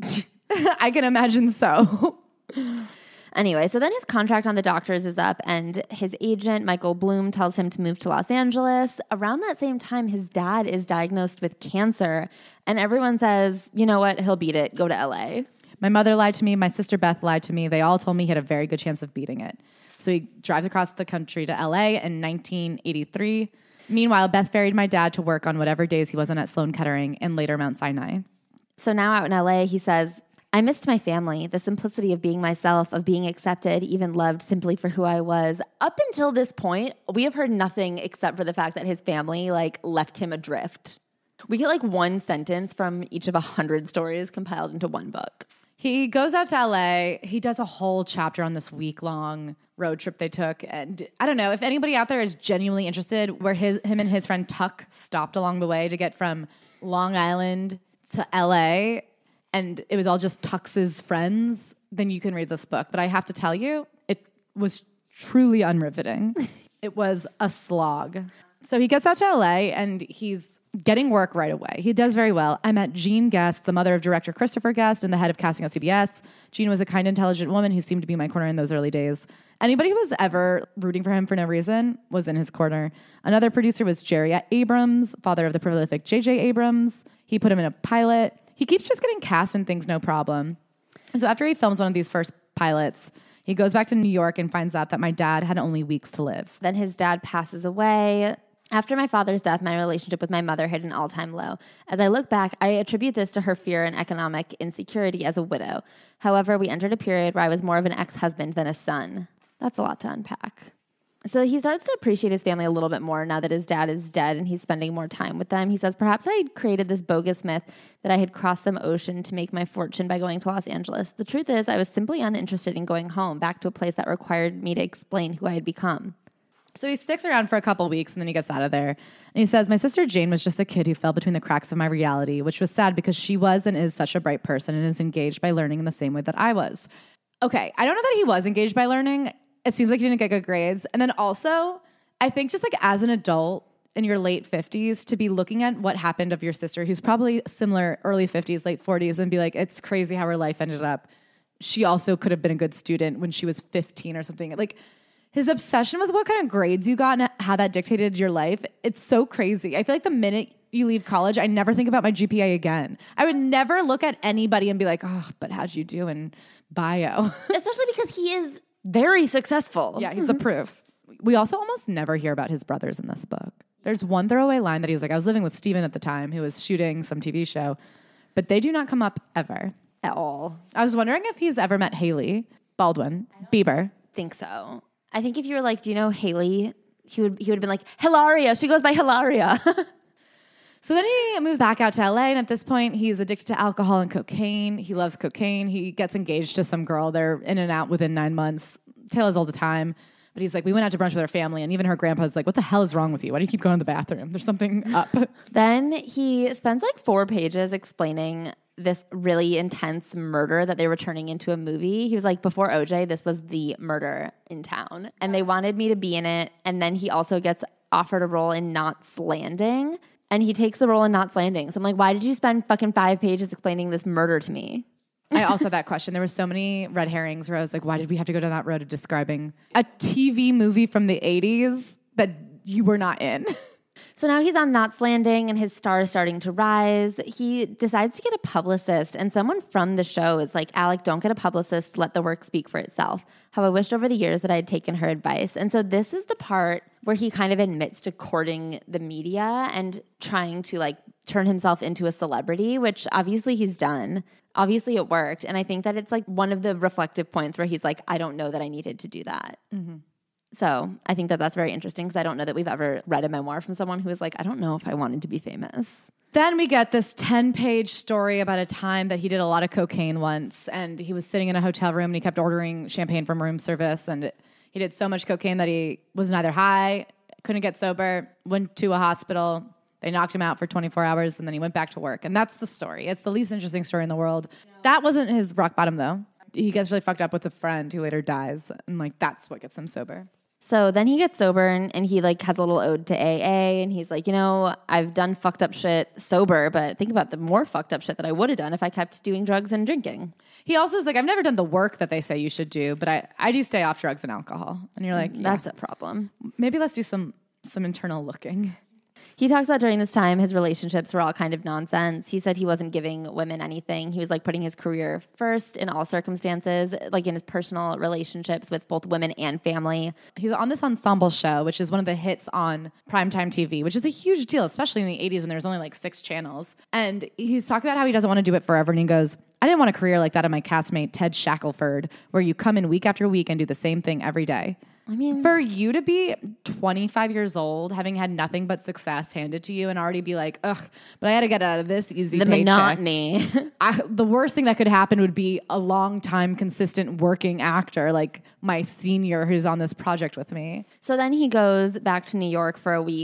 I can imagine so. Anyway, so then his contract on The Doctors is up, and his agent, Michael Bloom, tells him to move to Los Angeles. Around that same time, his dad is diagnosed with cancer, and everyone says, you know what, he'll beat it, go to L A. My mother lied to me, my sister Beth lied to me. They all told me he had a very good chance of beating it. So he drives across the country to L A in nineteen eighty-three. Meanwhile, Beth ferried my dad to work on whatever days he wasn't at Sloan Kettering and later Mount Sinai. So now out in L A, he says, I missed my family, the simplicity of being myself, of being accepted, even loved simply for who I was. Up until this point, we have heard nothing except for the fact that his family like left him adrift. We get like one sentence from each of a hundred stories compiled into one book. He goes out to L A. He does a whole chapter on this week-long road trip they took. And I don't know, if anybody out there is genuinely interested, where his him and his friend Tuck stopped along the way to get from Long Island to L A and it was all just Tux's friends, then you can read this book. But I have to tell you, it was truly unriveting. It was a slog. So he gets out to L A and he's getting work right away. He does very well. I met Jean Guest, the mother of director Christopher Guest and the head of casting at C B S. Jean was a kind, intelligent woman who seemed to be my corner in those early days. Anybody who was ever rooting for him for no reason was in his corner. Another producer was Jerry Abrams, father of the prolific J J Abrams. He put him in a pilot. He keeps just getting cast in things no problem. And so after he films one of these first pilots, he goes back to New York and finds out that my dad had only weeks to live. Then his dad passes away. After my father's death, my relationship with my mother hit an all-time low. As I look back, I attribute this to her fear and economic insecurity as a widow. However, we entered a period where I was more of an ex-husband than a son. That's a lot to unpack. So he starts to appreciate his family a little bit more now that his dad is dead and he's spending more time with them. He says, perhaps I had created this bogus myth that I had crossed some ocean to make my fortune by going to Los Angeles. The truth is, I was simply uninterested in going home, back to a place that required me to explain who I had become. So he sticks around for a couple weeks and then he gets out of there. And he says, my sister Jane was just a kid who fell between the cracks of my reality, which was sad because she was and is such a bright person and is engaged by learning in the same way that I was. Okay, I don't know that he was engaged by learning. It seems like he didn't get good grades. And then also, I think just like as an adult in your late fifties, to be looking at what happened of your sister, who's probably similar early fifties, late forties, and be like, it's crazy how her life ended up. She also could have been a good student when she was fifteen or something. Like, his obsession with what kind of grades you got and how that dictated your life, it's so crazy. I feel like the minute you leave college, I never think about my G P A again. I would never look at anybody and be like, oh, but how'd you do in bio? Especially because he is very successful. Yeah, he's the proof. We also almost never hear about his brothers in this book. There's one throwaway line that he was like, I was living with Steven at the time, who was shooting some T V show, but they do not come up ever. At all. I was wondering if he's ever met Haley Baldwin Bieber. Think so. I think if you were like, do you know Haley? He would he would have been like, Hilaria. She goes by Hilaria. So then he moves back out to L A, and at this point, he's addicted to alcohol and cocaine. He loves cocaine. He gets engaged to some girl. They're in and out within nine months. Tale as old a time. But he's like, we went out to brunch with our family, and even her grandpa's like, what the hell is wrong with you? Why do you keep going to the bathroom? There's something up. Then he spends like four pages explaining this really intense murder that they were turning into a movie. He was like, before O J, this was the murder in town. And they wanted me to be in it. And then he also gets offered a role in Knots Landing. And he takes the role in Knots Landing. So I'm like, why did you spend fucking five pages explaining this murder to me? I also had that question. There were so many red herrings where I was like, why did we have to go down that road of describing a T V movie from the eighties that you were not in? So now he's on Knots Landing and his star is starting to rise. He decides to get a publicist, and someone from the show is like, Alec, don't get a publicist. Let the work speak for itself. How I wished over the years that I had taken her advice. And so this is the part where he kind of admits to courting the media and trying to like turn himself into a celebrity, which obviously he's done. Obviously it worked. And I think that it's like one of the reflective points where he's like, I don't know that I needed to do that. Mm-hmm. So I think that that's very interesting because I don't know that we've ever read a memoir from someone who was like, I don't know if I wanted to be famous. Then we get this ten-page story about a time that he did a lot of cocaine once, and he was sitting in a hotel room and he kept ordering champagne from room service, and he did so much cocaine that he was neither high, couldn't get sober, went to a hospital. They knocked him out for twenty-four hours, and then he went back to work. And that's the story. It's the least interesting story in the world. That wasn't his rock bottom, though. He gets really fucked up with a friend who later dies, and like that's what gets him sober. So then he gets sober and, and he like has a little ode to A A, and he's like, you know, I've done fucked up shit sober, but think about the more fucked up shit that I would have done if I kept doing drugs and drinking. He also is like, I've never done the work that they say you should do, but I, I do stay off drugs and alcohol. And you're like, yeah, that's a problem. Maybe let's do some some internal looking. He talks about during this time, his relationships were all kind of nonsense. He said he wasn't giving women anything. He was like putting his career first in all circumstances, like in his personal relationships with both women and family. He's on this ensemble show, which is one of the hits on primetime T V, which is a huge deal, especially in the eighties when there was only like six channels. And he's talking about how he doesn't want to do it forever. And he goes, I didn't want a career like that of my castmate, Ted Shackelford, where you come in week after week and do the same thing every day. I mean, for you to be twenty-five years old, having had nothing but success handed to you and already be like, ugh, but I had to get out of this easy the paycheck. monotony. I, the worst thing that could happen would be a long time consistent working actor like my senior who's on this project with me. So then he goes back to New York for a week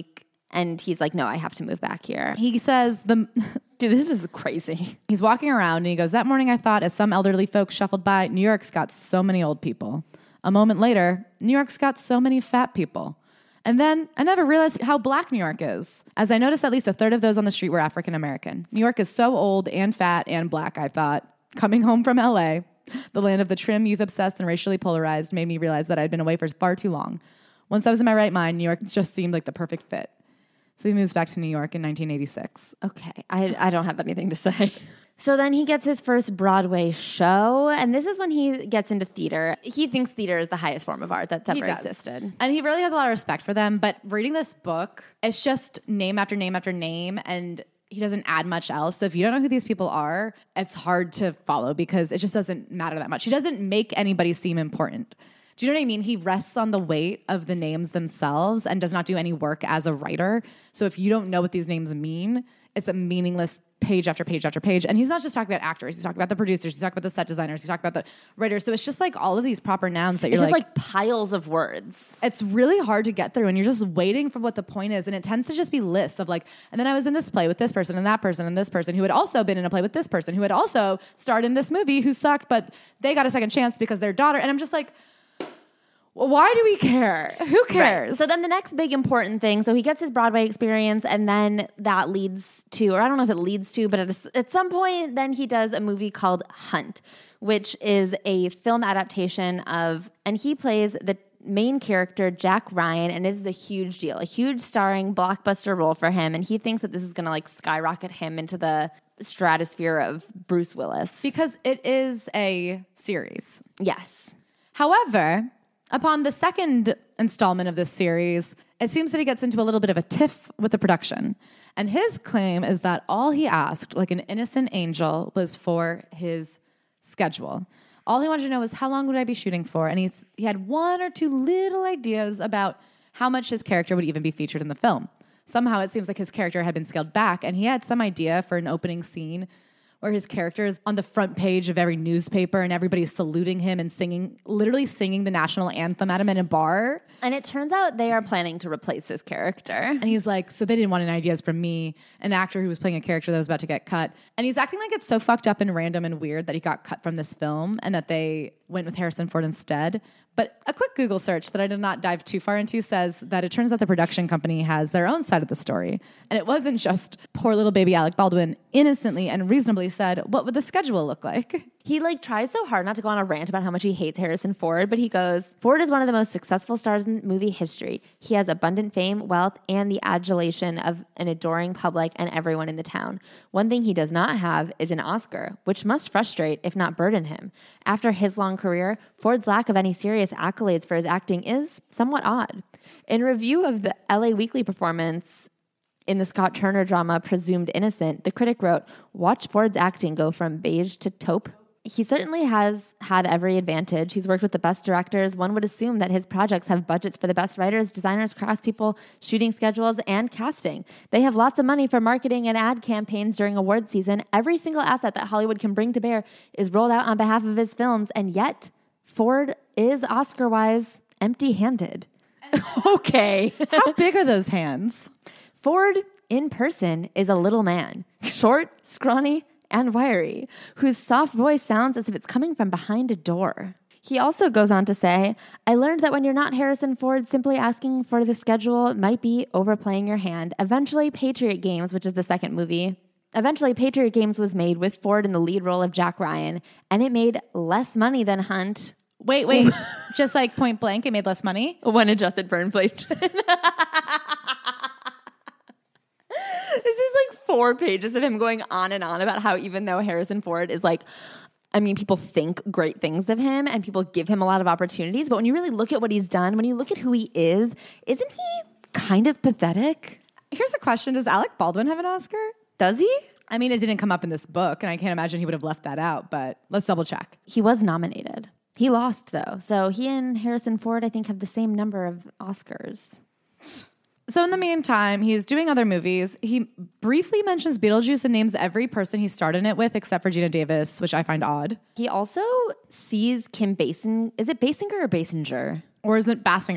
And he's like, no, I have to move back here. He says, the Dude, this is crazy. He's walking around and he goes, that morning I thought as some elderly folks shuffled by, New York's got so many old people. A moment later, New York's got so many fat people. And then I never realized how black New York is, as I noticed at least a third of those on the street were African American. New York is so old and fat and black, I thought. Coming home from L A, the land of the trim, youth-obsessed, and racially polarized, made me realize that I'd been away for far too long. Once I was in my right mind, New York just seemed like the perfect fit. So he moves back to New York in nineteen eighty-six. Okay, I, I don't have anything to say. So then he gets his first Broadway show, and this is when he gets into theater. He thinks theater is the highest form of art that's ever existed. And he really has a lot of respect for them, but reading this book, it's just name after name after name, and he doesn't add much else. So if you don't know who these people are, it's hard to follow because it just doesn't matter that much. He doesn't make anybody seem important. Do you know what I mean? He rests on the weight of the names themselves and does not do any work as a writer. So if you don't know what these names mean, it's a meaningless page after page after page. And he's not just talking about actors. He's talking about the producers. He's talking about the set designers. He's talking about the writers. So it's just like all of these proper nouns that you're like... It's just like, like piles of words. It's really hard to get through and you're just waiting for what the point is. And it tends to just be lists of like, and then I was in this play with this person and that person and this person who had also been in a play with this person who had also starred in this movie who sucked, but they got a second chance because their daughter. And I'm just like... Well, why do we care? Who cares? Right. So then the next big important thing, so he gets his Broadway experience and then that leads to, or I don't know if it leads to, but at, a, at some point then he does a movie called Hunt, which is a film adaptation of, and he plays the main character, Jack Ryan, and it is a huge deal, a huge starring blockbuster role for him. And he thinks that this is going to like skyrocket him into the stratosphere of Bruce Willis. Because it is a series. Yes. However... Upon the second installment of this series, it seems that he gets into a little bit of a tiff with the production. And his claim is that all he asked, like an innocent angel, was for his schedule. All he wanted to know was how long would I be shooting for? And he's, he had one or two little ideas about how much his character would even be featured in the film. Somehow it seems like his character had been scaled back, and he had some idea for an opening scene where his character is on the front page of every newspaper and everybody's saluting him and singing, literally singing the national anthem at him in a bar. And it turns out they are planning to replace his character. And he's like, so they didn't want any ideas from me, an actor who was playing a character that was about to get cut. And he's acting like it's so fucked up and random and weird that he got cut from this film and that they went with Harrison Ford instead. But a quick Google search that I did not dive too far into says that it turns out the production company has their own side of the story. And it wasn't just poor little baby Alec Baldwin innocently and reasonably said, what would the schedule look like? He like tries so hard not to go on a rant about how much he hates Harrison Ford, but he goes, Ford is one of the most successful stars in movie history. He has abundant fame, wealth, and the adulation of an adoring public and everyone in the town. One thing he does not have is an Oscar, which must frustrate, if not burden him. After his long career, Ford's lack of any serious accolades for his acting is somewhat odd. In review of the L A Weekly performance in the Scott Turner drama Presumed Innocent, the critic wrote, watch Ford's acting go from beige to taupe. He certainly has had every advantage. He's worked with the best directors. One would assume that his projects have budgets for the best writers, designers, craftspeople, shooting schedules, and casting. They have lots of money for marketing and ad campaigns during award season. Every single asset that Hollywood can bring to bear is rolled out on behalf of his films, and yet Ford is Oscar-wise empty-handed. Okay. How big are those hands? Ford, in person, is a little man. Short, scrawny, and wiry, whose soft voice sounds as if it's coming from behind a door. He also goes on to say, I learned that when you're not Harrison Ford, simply asking for the schedule might be overplaying your hand. Eventually, Patriot Games, which is the second movie, eventually Patriot Games was made with Ford in the lead role of Jack Ryan, and it made less money than Hunt. Wait, wait. Just like point blank, it made less money? When adjusted for inflation. This is like four pages of him going on and on about how even though Harrison Ford is like, I mean, people think great things of him and people give him a lot of opportunities. But when you really look at what he's done, when you look at who he is, isn't he kind of pathetic? Here's a question. Does Alec Baldwin have an Oscar? Does he? I mean, it didn't come up in this book, and I can't imagine he would have left that out, but let's double check. He was nominated. He lost, though. So he and Harrison Ford, I think, have the same number of Oscars. So in the meantime, he's doing other movies. He briefly mentions Beetlejuice and names every person he starred in it with except for Gina Davis, which I find odd. He also sees Kim Basinger. Is it Basinger or Basinger? Or is it Basinger?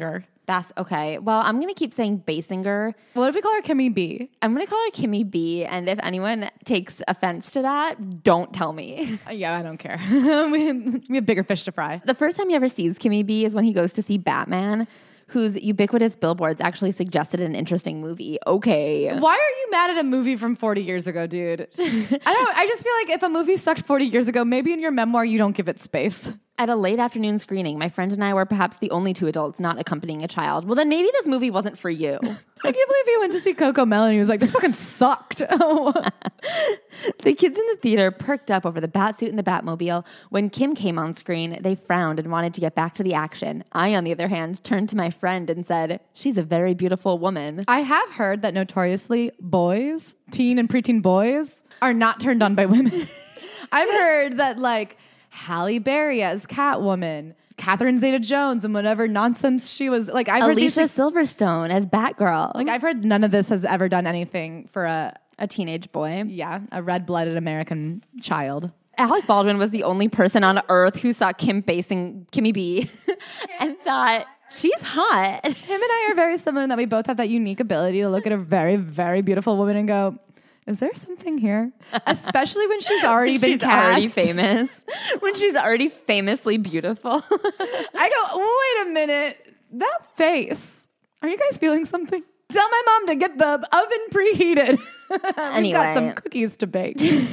Bass. Okay. Well, I'm going to keep saying Basinger. What if we call her Kimmy B? I'm going to call her Kimmy B. And if anyone takes offense to that, don't tell me. Uh, yeah, I don't care. we, we have bigger fish to fry. The first time he ever sees Kimmy B is when he goes to see Batman, whose ubiquitous billboards actually suggested an interesting movie. Okay. Why are you mad at a movie from forty years ago, dude? I don't, I just feel like if a movie sucked forty years ago, maybe in your memoir you don't give it space. At a late afternoon screening, my friend and I were perhaps the only two adults not accompanying a child. Well, then maybe this movie wasn't for you. I can't believe he went to see Coco Melon and he was like, this fucking sucked. The kids in the theater perked up over the Batsuit and the Batmobile. When Kim came on screen, they frowned and wanted to get back to the action. I, on the other hand, turned to my friend and said, she's a very beautiful woman. I have heard that notoriously boys, teen and preteen boys, are not turned on by women. I've heard that like Halle Berry as Catwoman, Catherine Zeta-Jones and whatever nonsense she was like. I've Alicia heard these, Silverstone as Batgirl. like I've heard none of this has ever done anything for a a teenage boy. yeah a red-blooded American child. Alec Baldwin was the only person on earth who saw Kim Basing Kimmy B and thought she's hot. Him and I are very similar in that we both have that unique ability to look at a very, very beautiful woman and go, is there something here? Especially when she's already when been she's cast. already famous. When she's already famously beautiful. I go, wait a minute. That face. Are you guys feeling something? Tell my mom to get the oven preheated. We've Anyway. got some cookies to bake.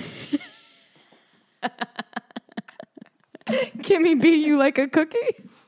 Kimmy B, you like a cookie?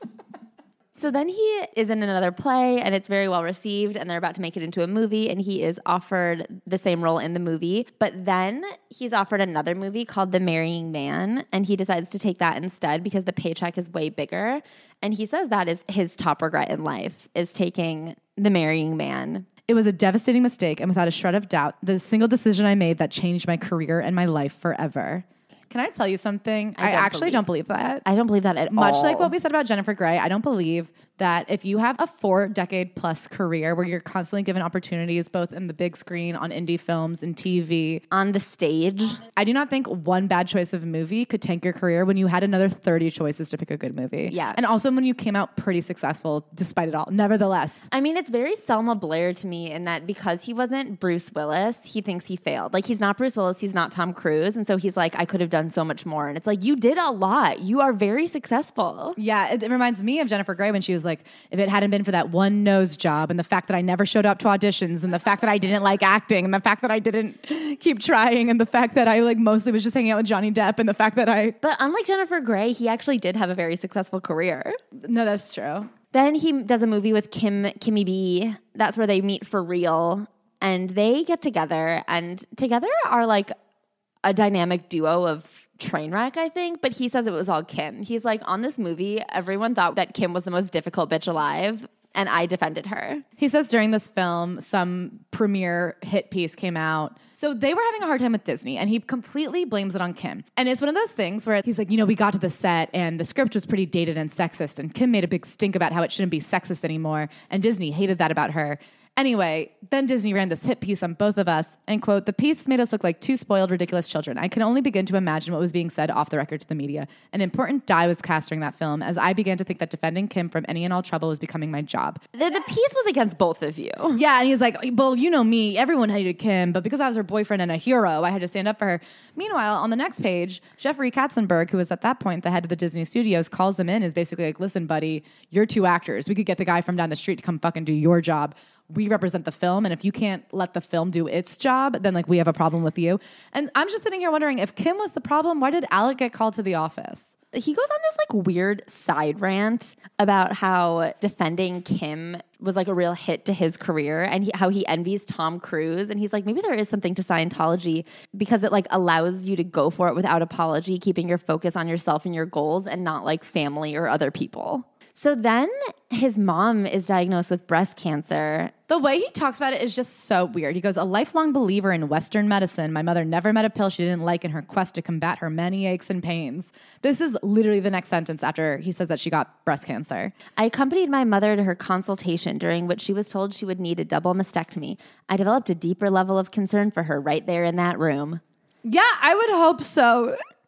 So then he is in another play and it's very well received and they're about to make it into a movie and he is offered the same role in the movie. But then he's offered another movie called The Marrying Man and he decides to take that instead because the paycheck is way bigger. And he says that is his top regret in life, is taking The Marrying Man. It was a devastating mistake, and without a shred of doubt, the single decision I made that changed my career and my life forever. Can I tell you something? I, I don't actually believe- don't believe that. I don't believe that at Much all. like what we said about Jennifer Grey, I don't believe that if you have a four decade plus career where you're constantly given opportunities both in the big screen, on indie films, and T V, on the stage. I do not think one bad choice of movie could tank your career when you had another thirty choices to pick a good movie. Yeah. And also when you came out pretty successful despite it all. Nevertheless. I mean, it's very Selma Blair to me in that because he wasn't Bruce Willis, he thinks he failed. Like, he's not Bruce Willis, he's not Tom Cruise. And so he's like, I could have done so much more. And it's like, you did a lot. You are very successful. Yeah, it, it reminds me of Jennifer Grey when she was like, if it hadn't been for that one nose job and the fact that I never showed up to auditions and the fact that I didn't like acting and the fact that I didn't keep trying and the fact that I like mostly was just hanging out with Johnny Depp and the fact that I... But unlike Jennifer Grey, he actually did have a very successful career. No, that's true. Then he does a movie with Kim Kimmy B. That's where they meet for real. And they get together and together are like a dynamic duo of Trainwreck, I think, but he says it was all Kim. He's like, on this movie, everyone thought that Kim was the most difficult bitch alive, and I defended her. He says during this film, some premiere hit piece came out. So they were having a hard time with Disney, and he completely blames it on Kim. And it's one of those things where he's like, you know, we got to the set, and the script was pretty dated and sexist, and Kim made a big stink about how it shouldn't be sexist anymore, and Disney hated that about her. Anyway, then Disney ran this hit piece on both of us, and quote, the piece made us look like two spoiled, ridiculous children. I can only begin to imagine what was being said off the record to the media. An important die was cast during that film, as I began to think that defending Kim from any and all trouble was becoming my job. The, the piece was against both of you. Yeah, and he's like, well, you know me, everyone hated Kim, but because I was her boyfriend and a hero, I had to stand up for her. Meanwhile, on the next page, Jeffrey Katzenberg, who was at that point the head of the Disney Studios, calls him in, is basically like, listen, buddy, you're two actors. We could get the guy from down the street to come fucking do your job. We represent the film, and if you can't let the film do its job, then like we have a problem with you. And I'm just sitting here wondering, if Kim was the problem, why did Alec get called to the office? He goes on this like weird side rant about how defending Kim was like a real hit to his career and he, how he envies Tom Cruise. And he's like, maybe there is something to Scientology because it like allows you to go for it without apology, keeping your focus on yourself and your goals and not like family or other people. So then his mom is diagnosed with breast cancer. The way he talks about it is just so weird. He goes, a lifelong believer in Western medicine. My mother never met a pill she didn't like in her quest to combat her many aches and pains. This is literally the next sentence after he says that she got breast cancer. I accompanied my mother to her consultation, during which she was told she would need a double mastectomy. I developed a deeper level of concern for her right there in that room. Yeah, I would hope so.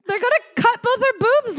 They're gonna cut both her boobs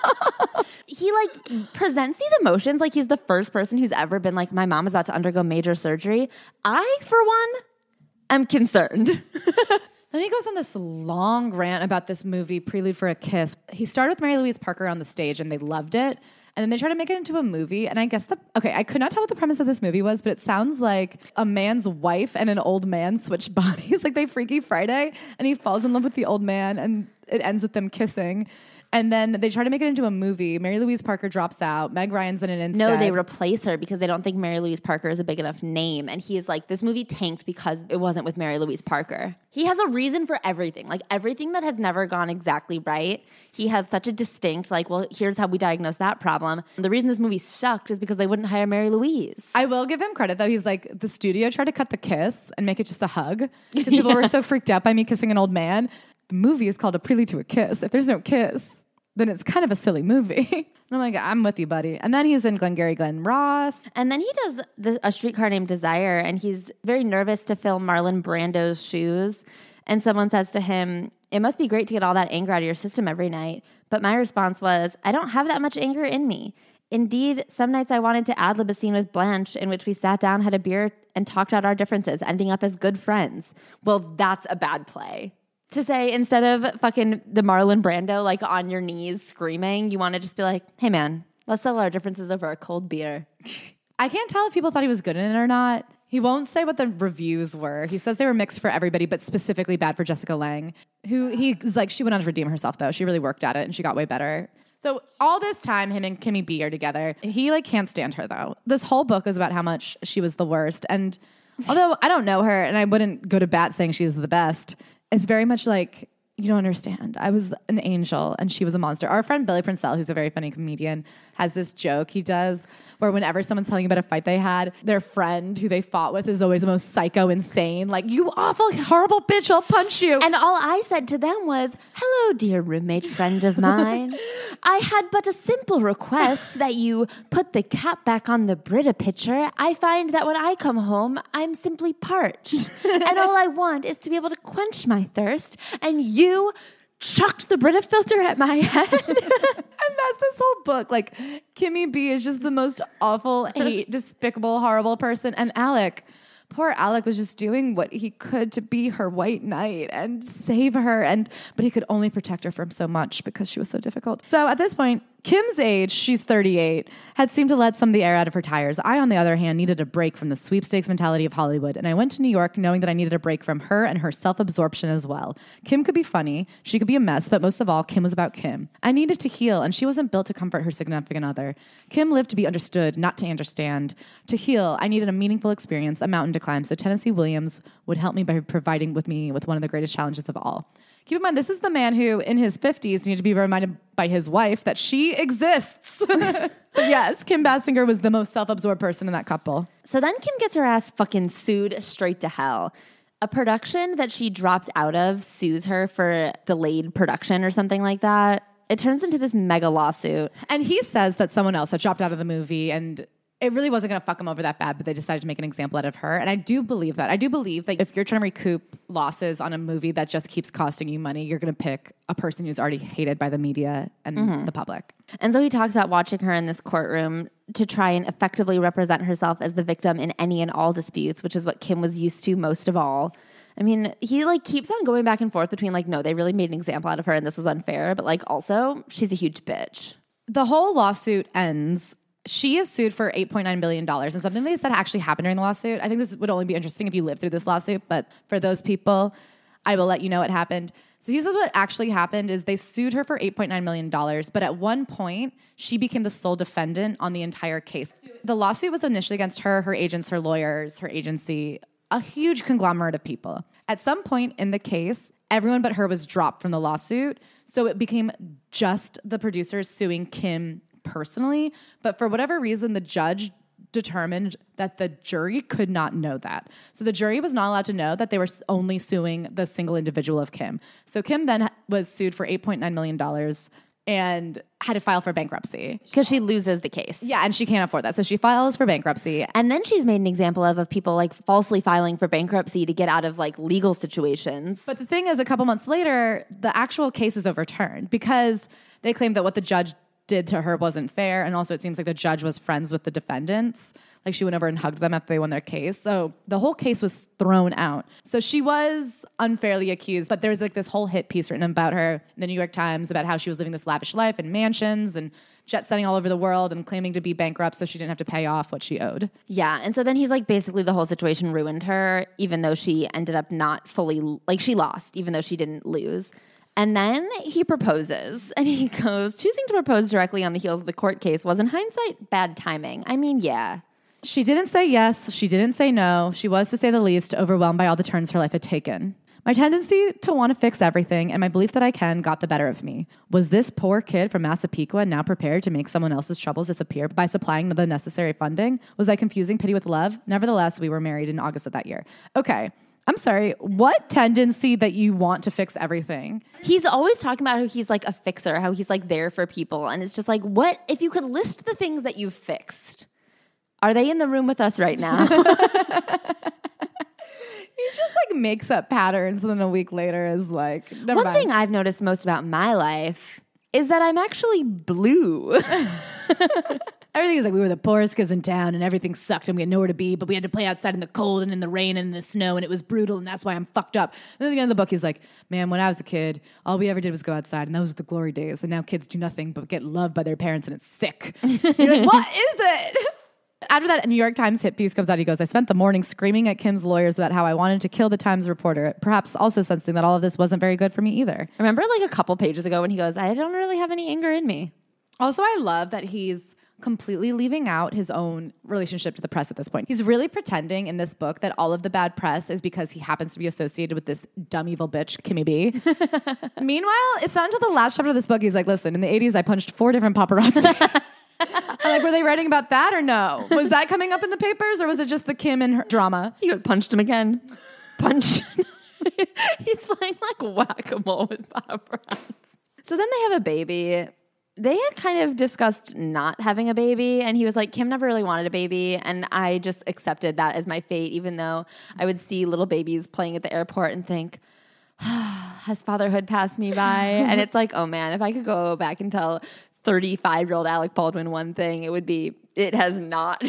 off. He like presents these emotions like he's the first person who's ever been like, my mom is about to undergo major surgery. I, for one, am concerned. Then he goes on this long rant about this movie, Prelude for a Kiss. He started with Mary Louise Parker on the stage and they loved it. And then they tried to make it into a movie. And I guess the, okay, I could not tell what the premise of this movie was, but it sounds like a man's wife and an old man switch bodies. Like they Freaky Friday and he falls in love with the old man and it ends with them kissing. And then they try to make it into a movie. Mary Louise Parker drops out. Meg Ryan's in it instead. No, they replace her because they don't think Mary Louise Parker is a big enough name. And he is like, this movie tanked because it wasn't with Mary Louise Parker. He has a reason for everything. Like everything that has never gone exactly right, he has such a distinct, like, well, here's how we diagnose that problem. And the reason this movie sucked is because they wouldn't hire Mary Louise. I will give him credit, though. He's like, the studio tried to cut the kiss and make it just a hug because people yeah. were so freaked out by me kissing an old man. The movie is called A Prelude to a Kiss. If there's no kiss, then it's kind of a silly movie. And I'm like, I'm with you, buddy. And then he's in Glengarry Glen Ross. And then he does the, A Streetcar Named Desire, and he's very nervous to fill Marlon Brando's shoes. And someone says to him, it must be great to get all that anger out of your system every night. But my response was, I don't have that much anger in me. Indeed, some nights I wanted to ad-lib a scene with Blanche in which we sat down, had a beer, and talked out our differences, ending up as good friends. Well, that's a bad play. To say instead of fucking the Marlon Brando, like on your knees screaming, you want to just be like, hey man, let's settle our differences over a cold beer. I can't tell if people thought he was good in it or not. He won't say what the reviews were. He says they were mixed for everybody, but specifically bad for Jessica Lange, who he's like, she went on to redeem herself though. She really worked at it and she got way better. So all this time, him and Kimmy B are together. He like can't stand her though. This whole book is about how much she was the worst. And although I don't know her and I wouldn't go to bat saying she's the best, it's very much like, you don't understand. I was an angel and she was a monster. Our friend Billy Princell, who's a very funny comedian, has this joke he does where whenever someone's telling you about a fight they had, their friend who they fought with is always the most psycho insane. Like, you awful, horrible bitch, I'll punch you. And all I said to them was, hello, dear roommate friend of mine. I had but a simple request that you put the cap back on the Brita pitcher. I find that when I come home, I'm simply parched. And all I want is to be able to quench my thirst. And you chucked the Brita filter at my head. And that's this whole book. Like, Kimmy B is just the most awful, hate, despicable, horrible person. And Alec, poor Alec was just doing what he could to be her white knight and save her. And but he could only protect her from so much because she was so difficult. So at this point, Kim's age, she's thirty-eight, had seemed to let some of the air out of her tires. I, on the other hand, needed a break from the sweepstakes mentality of Hollywood, and I went to New York knowing that I needed a break from her and her self-absorption as well. Kim could be funny, she could be a mess, but most of all, Kim was about Kim. I needed to heal, and she wasn't built to comfort her significant other. Kim lived to be understood, not to understand. To heal, I needed a meaningful experience, a mountain to climb, so Tennessee Williams would help me by providing with me with one of the greatest challenges of all. Keep in mind, this is the man who, in his fifties, needed to be reminded by his wife that she exists. But yes, Kim Basinger was the most self-absorbed person in that couple. So then Kim gets her ass fucking sued straight to hell. A production that she dropped out of sues her for delayed production or something like that. It turns into this mega lawsuit. And he says that someone else had dropped out of the movie and it really wasn't going to fuck him over that bad, but they decided to make an example out of her. And I do believe that. I do believe that if you're trying to recoup losses on a movie that just keeps costing you money, you're going to pick a person who's already hated by the media and mm-hmm. the public. And so he talks about watching her in this courtroom to try and effectively represent herself as the victim in any and all disputes, which is what Kim was used to most of all. I mean, he like keeps on going back and forth between like, no, they really made an example out of her and this was unfair. But like also, she's a huge bitch. The whole lawsuit ends. She is sued for eight point nine billion dollars, and something they said actually happened during the lawsuit. I think this would only be interesting if you lived through this lawsuit, but for those people, I will let you know what happened. So he says what actually happened is they sued her for eight point nine million dollars, but at one point, she became the sole defendant on the entire case. The lawsuit was initially against her, her agents, her lawyers, her agency, a huge conglomerate of people. At some point in the case, everyone but her was dropped from the lawsuit, so it became just the producers suing Kim personally, but for whatever reason, the judge determined that the jury could not know that. So the jury was not allowed to know that they were only suing the single individual of Kim. So Kim then was sued for eight point nine million dollars and had to file for bankruptcy. Because she loses the case. Yeah, and she can't afford that. So she files for bankruptcy. And then she's made an example of, of people like falsely filing for bankruptcy to get out of like legal situations. But the thing is, a couple months later, the actual case is overturned because they claimed that what the judge did to her wasn't fair. And also it seems like the judge was friends with the defendants. Like she went over and hugged them after they won their case. So the whole case was thrown out. So she was unfairly accused, but there was like this whole hit piece written about her in the New York Times about how she was living this lavish life in mansions and jet setting all over the world and claiming to be bankrupt so she didn't have to pay off what she owed. Yeah. And so then he's like, basically the whole situation ruined her, even though she ended up not fully, like she lost, even though she didn't lose. And then he proposes, and he goes, choosing to propose directly on the heels of the court case was, in hindsight, bad timing. I mean, yeah. She didn't say yes. She didn't say no. She was, to say the least, overwhelmed by all the turns her life had taken. My tendency to want to fix everything and my belief that I can got the better of me. Was this poor kid from Massapequa now prepared to make someone else's troubles disappear by supplying the necessary funding? Was I confusing pity with love? Nevertheless, we were married in August of that year. Okay. I'm sorry, what tendency that you want to fix everything? He's always talking about how he's like a fixer, how he's like there for people. And it's just like, what, if you could list the things that you've fixed, are they in the room with us right now? He just like makes up patterns and then a week later is like, never One mind. thing I've noticed most about my life is that I'm actually blue. Everything is like, we were the poorest kids in town and everything sucked and we had nowhere to be, but we had to play outside in the cold and in the rain and in the snow and it was brutal and that's why I'm fucked up. And then at the end of the book, he's like, man, when I was a kid, all we ever did was go outside and those were the glory days. And now kids do nothing but get loved by their parents and it's sick. You're like, what is it? After that New York Times hit piece comes out, he goes, I spent the morning screaming at Kim's lawyers about how I wanted to kill the Times reporter, perhaps also sensing that all of this wasn't very good for me either. Remember like a couple pages ago when he goes, I don't really have any anger in me. Also, I love that he's completely leaving out his own relationship to the press at this point. He's really pretending in this book that all of the bad press is because he happens to be associated with this dumb, evil bitch, Kimmy B. Meanwhile, it's not until the last chapter of this book, he's like, listen, in the eighties, I punched four different paparazzi. I'm like, were they writing about that or no? Was that coming up in the papers or was it just the Kim and her drama? He goes, punched him again. Punch. He's playing like whack-a-mole with paparazzi. So then they have a baby. They had kind of discussed not having a baby, and he was like, Kim never really wanted a baby, and I just accepted that as my fate, even though I would see little babies playing at the airport and think, has fatherhood passed me by? And it's like, oh man, if I could go back and tell thirty-five-year-old Alec Baldwin one thing, it would be, it has not.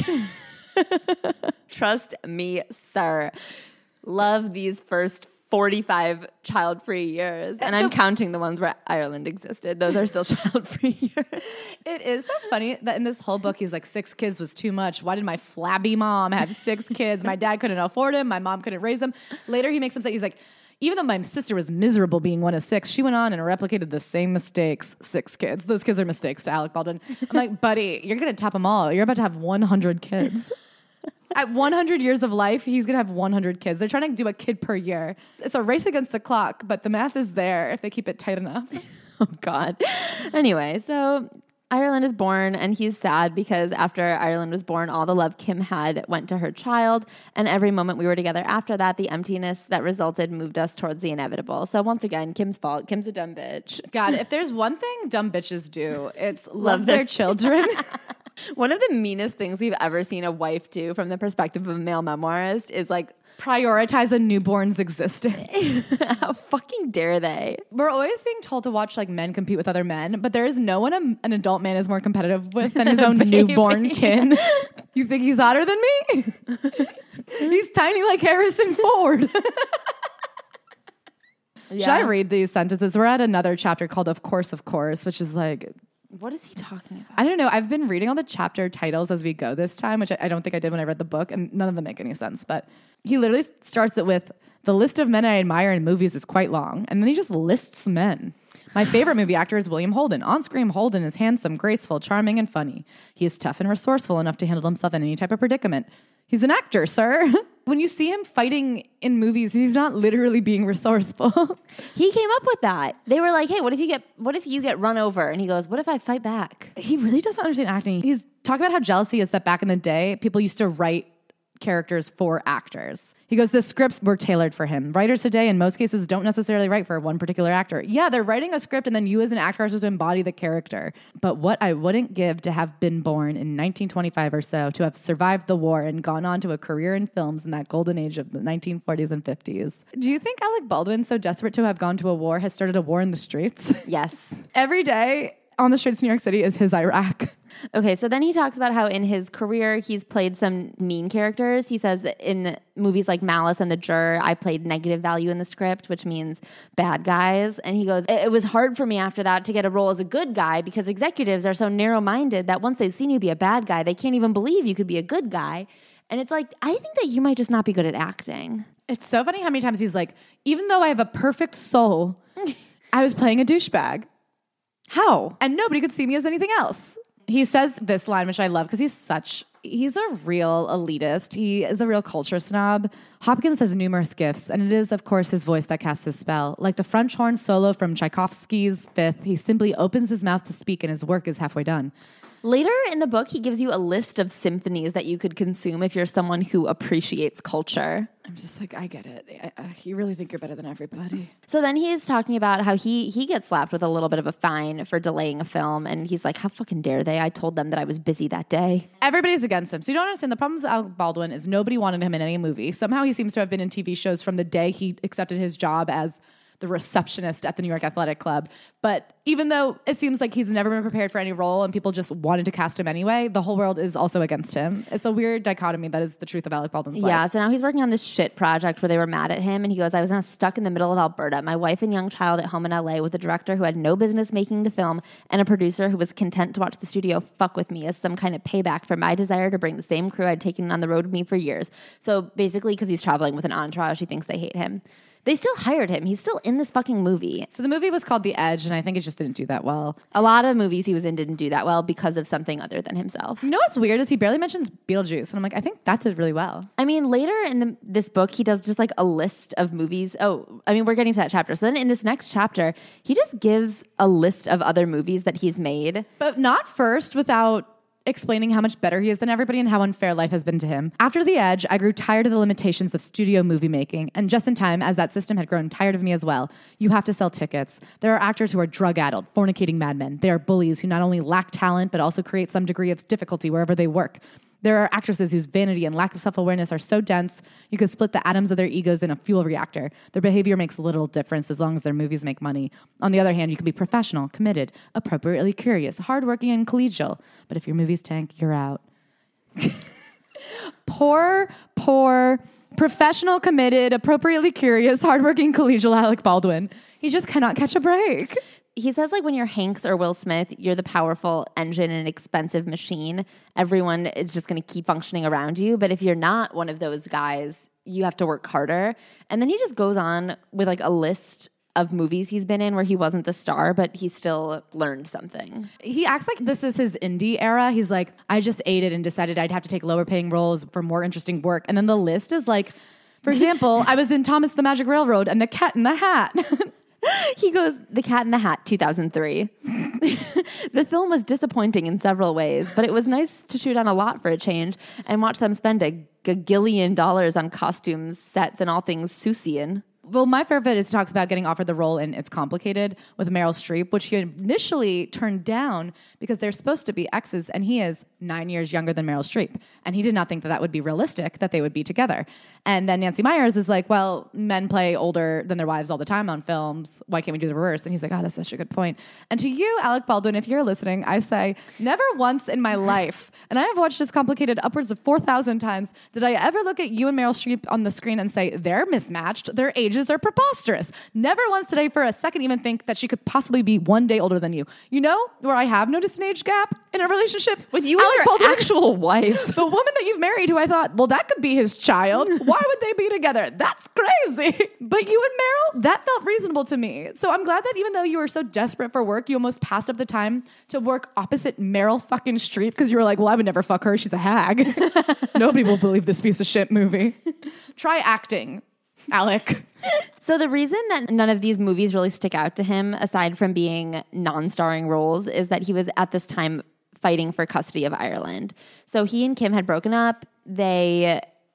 Trust me, sir. Love these first forty-five child-free years. And I'm counting the ones where Ireland existed. Those are still child-free years. It is so funny that in this whole book, he's like, six kids was too much. Why did my flabby mom have six kids? My dad couldn't afford him. My mom couldn't raise them. Later, he makes him say, he's like, even though my sister was miserable being one of six, she went on and replicated the same mistakes, six kids. Those kids are mistakes to Alec Baldwin. I'm like, buddy, you're going to top them all. You're about to have one hundred kids. At one hundred years of life, he's going to have one hundred kids. They're trying to do a kid per year. It's a race against the clock, but the math is there if they keep it tight enough. Oh, God. Anyway, so Ireland is born, and he's sad because after Ireland was born, all the love Kim had went to her child, and every moment we were together after that, the emptiness that resulted moved us towards the inevitable. So once again, Kim's fault. Kim's a dumb bitch. God, if there's one thing dumb bitches do, it's love, Love their, their children. One of the meanest things we've ever seen a wife do from the perspective of a male memoirist is like, Prioritize a newborn's existence. how fucking dare they? We're always being told to watch like men compete with other men, but there is no one a, an adult man is more competitive with than his own newborn kin. You think he's hotter than me? He's tiny like Harrison Ford. Yeah. Should I read these sentences? We're at another chapter called Of Course, Of Course, which is like, what is he talking about? I don't know. I've been reading all the chapter titles as we go this time, which I, I don't think I did when I read the book, and none of them make any sense. But he literally starts it with, the list of men I admire in movies is quite long. And then he just lists men. My favorite movie actor is William Holden. On screen, Holden is handsome, graceful, charming, and funny. He is tough and resourceful enough to handle himself in any type of predicament. He's an actor, sir. When you see him fighting in movies, he's not literally being resourceful. He came up with that. They were like, hey, what if you get what if you get run over? And he goes, what if I fight back? He really doesn't understand acting. He's talking about how jealousy is that back in the day, people used to write characters for actors. He goes, the scripts were tailored for him. Writers today, in most cases, don't necessarily write for one particular actor. Yeah, they're writing a script and then you as an actor are supposed to embody the character. But what I wouldn't give to have been born in nineteen twenty-five or so, to have survived the war and gone on to a career in films in that golden age of the nineteen forties and fifties. Do you think Alec Baldwin, so desperate to have gone to a war, has started a war in the streets? Yes. Every day on the streets of New York City is his Iraq. Okay, so then he talks about how in his career he's played some mean characters. He says in movies like Malice and The Juror, I played negative value in the script, which means bad guys. And he goes, it was hard for me after that to get a role as a good guy because executives are so narrow-minded that once they've seen you be a bad guy, they can't even believe you could be a good guy. And it's like, I think that you might just not be good at acting. It's so funny how many times he's like, even though I have a perfect soul, I was playing a douchebag. How? And nobody could see me as anything else. He says this line, which I love because he's such, he's a real elitist. He is a real culture snob. Hopkins has numerous gifts, and it is, of course, his voice that casts his spell. Like the French horn solo from Tchaikovsky's Fifth, he simply opens his mouth to speak and his work is halfway done. Later in the book, he gives you a list of symphonies that you could consume if you're someone who appreciates culture. I'm just like, I get it. I, I, you really think you're better than everybody. So then he's talking about how he he gets slapped with a little bit of a fine for delaying a film. And he's like, how fucking dare they? I told them that I was busy that day. Everybody's against him. So you don't understand. The problem with Alec Baldwin is nobody wanted him in any movie. Somehow he seems to have been in T V shows from the day he accepted his job as the receptionist at the New York Athletic Club. But even though it seems like he's never been prepared for any role and people just wanted to cast him anyway, the whole world is also against him. It's a weird dichotomy that is the truth of Alec Baldwin's life. Yeah, so now he's working on this shit project where they were mad at him, and he goes, I was now stuck in the middle of Alberta, my wife and young child at home in L A with a director who had no business making the film and a producer who was content to watch the studio fuck with me as some kind of payback for my desire to bring the same crew I'd taken on the road with me for years. So basically, because he's traveling with an entourage, he thinks they hate him. They still hired him. He's still in this fucking movie. So the movie was called The Edge, and I think it just didn't do that well. A lot of movies he was in didn't do that well because of something other than himself. You know what's weird is he barely mentions Beetlejuice, and I'm like, I think that did really well. I mean, later in the, this book, he does just like a list of movies. Oh, I mean, we're getting to that chapter. So then in this next chapter, he just gives a list of other movies that he's made. But not first without explaining how much better he is than everybody and how unfair life has been to him. After The Edge, I grew tired of the limitations of studio movie making, and just in time, as that system had grown tired of me as well. You have to sell tickets. There are actors who are drug-addled, fornicating madmen. They are bullies who not only lack talent, but also create some degree of difficulty wherever they work. There are actresses whose vanity and lack of self-awareness are so dense, you could split the atoms of their egos in a fuel reactor. Their behavior makes little difference as long as their movies make money. On the other hand, you can be professional, committed, appropriately curious, hardworking, and collegial. But if your movies tank, you're out. Poor, poor, professional, committed, appropriately curious, hardworking, collegial Alec Baldwin. He just cannot catch a break. He says, like, when you're Hanks or Will Smith, you're the powerful engine in an expensive machine. Everyone is just going to keep functioning around you. But if you're not one of those guys, you have to work harder. And then he just goes on with, like, a list of movies he's been in where he wasn't the star, but he still learned something. He acts like this is his indie era. He's like, I just ate it and decided I'd have to take lower paying roles for more interesting work. And then the list is like, for example, I was in Thomas the Magic Railroad and The Cat in the Hat. He goes, The Cat in the Hat, two thousand three. The film was disappointing in several ways, but it was nice to shoot on a lot for a change and watch them spend a gagillion dollars on costumes, sets, and all things Seussian. Well, my favorite is he talks about getting offered the role in It's Complicated with Meryl Streep, which he initially turned down because they're supposed to be exes, and he is nine years younger than Meryl Streep. And he did not think that that would be realistic, that they would be together. And then Nancy Meyers is like, well, men play older than their wives all the time on films. Why can't we do the reverse? And he's like, oh, that's such a good point. And to you, Alec Baldwin, if you're listening, I say, never once in my life, and I have watched It's Complicated upwards of four thousand times, did I ever look at you and Meryl Streep on the screen and say, they're mismatched, their ages are preposterous. Never once did I for a second even think that she could possibly be one day older than you. You know where I have noticed an age gap in a relationship? With you Alec and your Baldwin, actual wife. the woman that you've married, who I thought, well, that could be his child. Why would they be together? That's crazy. But you and Meryl, that felt reasonable to me. So I'm glad that even though you were so desperate for work, you almost passed up the time to work opposite Meryl fucking Streep because you were like, well, I would never fuck her. She's a hag. Nobody will believe this piece of shit movie. Try acting, Alec. So the reason that none of these movies really stick out to him, aside from being non-starring roles, is that he was at this time fighting for custody of Ireland. So he and Kim had broken up. They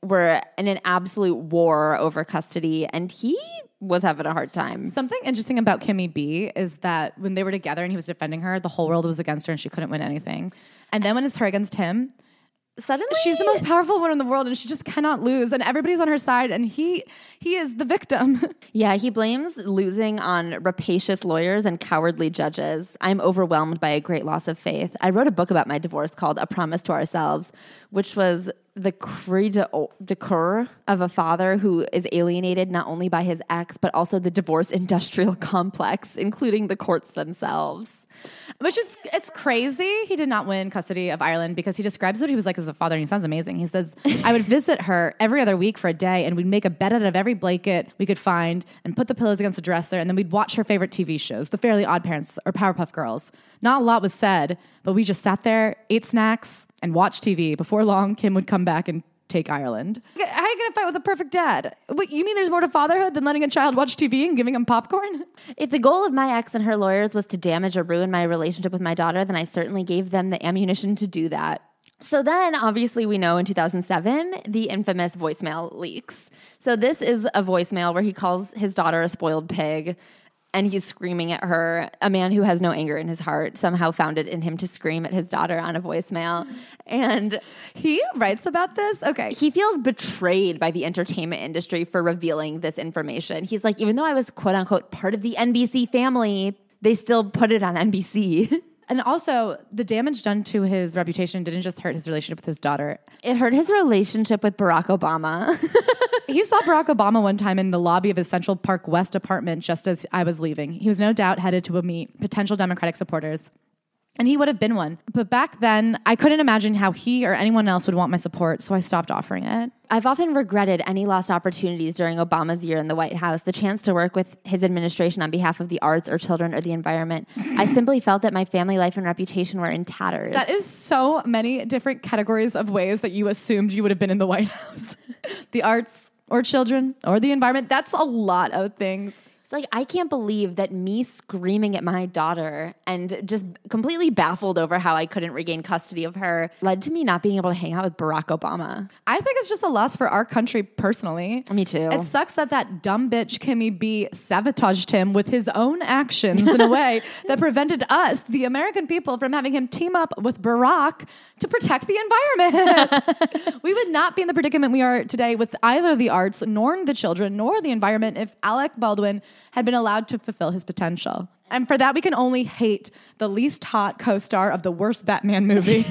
were in an absolute war over custody, and he was having a hard time. Something interesting about Kimmy B is that when they were together and he was defending her, the whole world was against her and she couldn't win anything. And then when it's her against him, suddenly she's the most powerful woman in the world and she just cannot lose. And everybody's on her side and he he is the victim. Yeah, he blames losing on rapacious lawyers and cowardly judges. I'm overwhelmed by a great loss of faith. I wrote a book about my divorce called A Promise to Ourselves, which was the cri de coeur of a father who is alienated not only by his ex, but also the divorce industrial complex, including the courts themselves. Which is, it's crazy. He did not win custody of Ireland because he describes what he was like as a father, and he sounds amazing. He says, I would visit her every other week for a day, and we'd make a bed out of every blanket we could find and put the pillows against the dresser, and then we'd watch her favorite T V shows, The Fairly Odd Parents or Powerpuff Girls. Not a lot was said, but we just sat there, ate snacks, and watched T V. Before long, Kim would come back and take Ireland. How are you going to fight with a perfect dad? Wait, you mean there's more to fatherhood than letting a child watch T V and giving him popcorn? If the goal of my ex and her lawyers was to damage or ruin my relationship with my daughter, then I certainly gave them the ammunition to do that. So then, obviously, we know in two thousand seven, the infamous voicemail leaks. So this is a voicemail where he calls his daughter a spoiled pig, and he's screaming at her. A man who has no anger in his heart somehow found it in him to scream at his daughter on a voicemail. And he writes about this? Okay. He feels betrayed by the entertainment industry for revealing this information. He's like, even though I was quote unquote part of the N B C family, they still put it on N B C. And also, the damage done to his reputation didn't just hurt his relationship with his daughter. It hurt his relationship with Barack Obama. He saw Barack Obama one time in the lobby of his Central Park West apartment just as I was leaving. He was no doubt headed to meet potential Democratic supporters. And he would have been one. But back then, I couldn't imagine how he or anyone else would want my support, so I stopped offering it. I've often regretted any lost opportunities during Obama's year in the White House, the chance to work with his administration on behalf of the arts or children or the environment. I simply felt that my family life and reputation were in tatters. That is so many different categories of ways that you assumed you would have been in the White House. The arts or children or the environment. That's a lot of things. Like, I can't believe that me screaming at my daughter and just completely baffled over how I couldn't regain custody of her led to me not being able to hang out with Barack Obama. I think it's just a loss for our country personally. Me too. It sucks that that dumb bitch Kimmy B sabotaged him with his own actions in a way that prevented us, the American people, from having him team up with Barack to protect the environment. We would not be in the predicament we are today with either the arts, nor the children, nor the environment if Alec Baldwin had been allowed to fulfill his potential. And for that, we can only hate the least hot co-star of the worst Batman movie.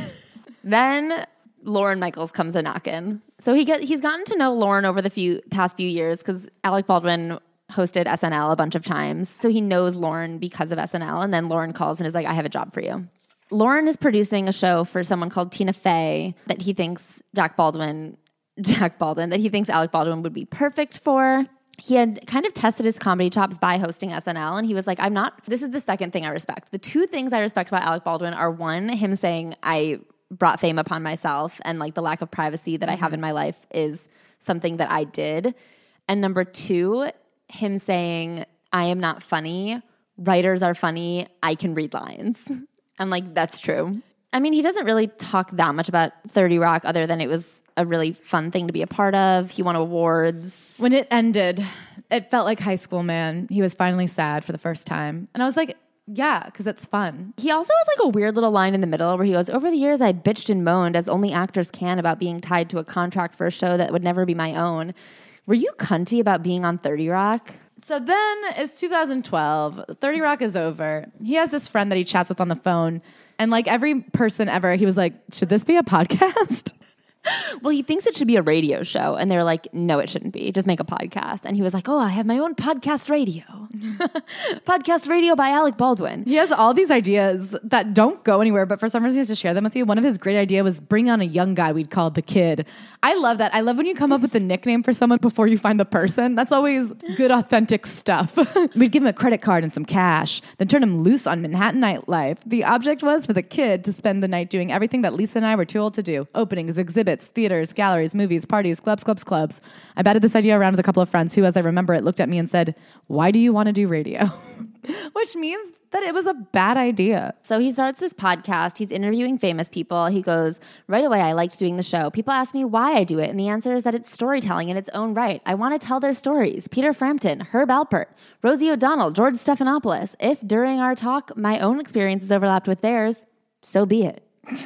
Then Lorne Michaels comes a knockin'. So he get, he's gotten to know Lorne over the few past few years because Alec Baldwin hosted S N L a bunch of times. So he knows Lorne because of S N L. And then Lorne calls and is like, I have a job for you. Lorne is producing a show for someone called Tina Fey that he thinks Jack Baldwin, Jack Baldwin, that he thinks Alec Baldwin would be perfect for. He had kind of tested his comedy chops by hosting S N L, and he was like, I'm not, this is the second thing I respect. The two things I respect about Alec Baldwin are, one, him saying, I brought fame upon myself, and like the lack of privacy that mm-hmm. I have in my life is something that I did. And number two, him saying, I am not funny. Writers are funny. I can read lines. I'm like, that's true. I mean, he doesn't really talk that much about thirty Rock other than it was a really fun thing to be a part of. He won awards. When it ended, it felt like high school, man. He was finally sad for the first time. And I was like, yeah, because it's fun. He also has like a weird little line in the middle where he goes, over the years, I'd bitched and moaned as only actors can about being tied to a contract for a show that would never be my own. Were you cunty about being on thirty Rock? So then it's two thousand twelve. thirty Rock is over. He has this friend that he chats with on the phone. And like every person ever, he was like, should this be a podcast? Well, he thinks it should be a radio show. And they're like, no, it shouldn't be. Just make a podcast. And he was like, oh, I have my own podcast radio. Podcast radio by Alec Baldwin. He has all these ideas that don't go anywhere, but for some reason he has to share them with you. One of his great ideas was bring on a young guy we'd call the Kid. I love that. I love when you come up with a nickname for someone before you find the person. That's always good, authentic stuff. We'd give him a credit card and some cash, then turn him loose on Manhattan nightlife. The object was for the Kid to spend the night doing everything that Lisa and I were too old to do. Openings, exhibits, theaters, galleries, movies, parties, clubs, clubs, clubs. I batted this idea around with a couple of friends who, as I remember it, looked at me and said, why do you want to do radio? Which means that it was a bad idea. So he starts this podcast. He's interviewing famous people. He goes, right away, I liked doing the show. People ask me why I do it. And the answer is that it's storytelling in its own right. I want to tell their stories. Peter Frampton, Herb Alpert, Rosie O'Donnell, George Stephanopoulos. If during our talk, my own experiences overlapped with theirs, so be it.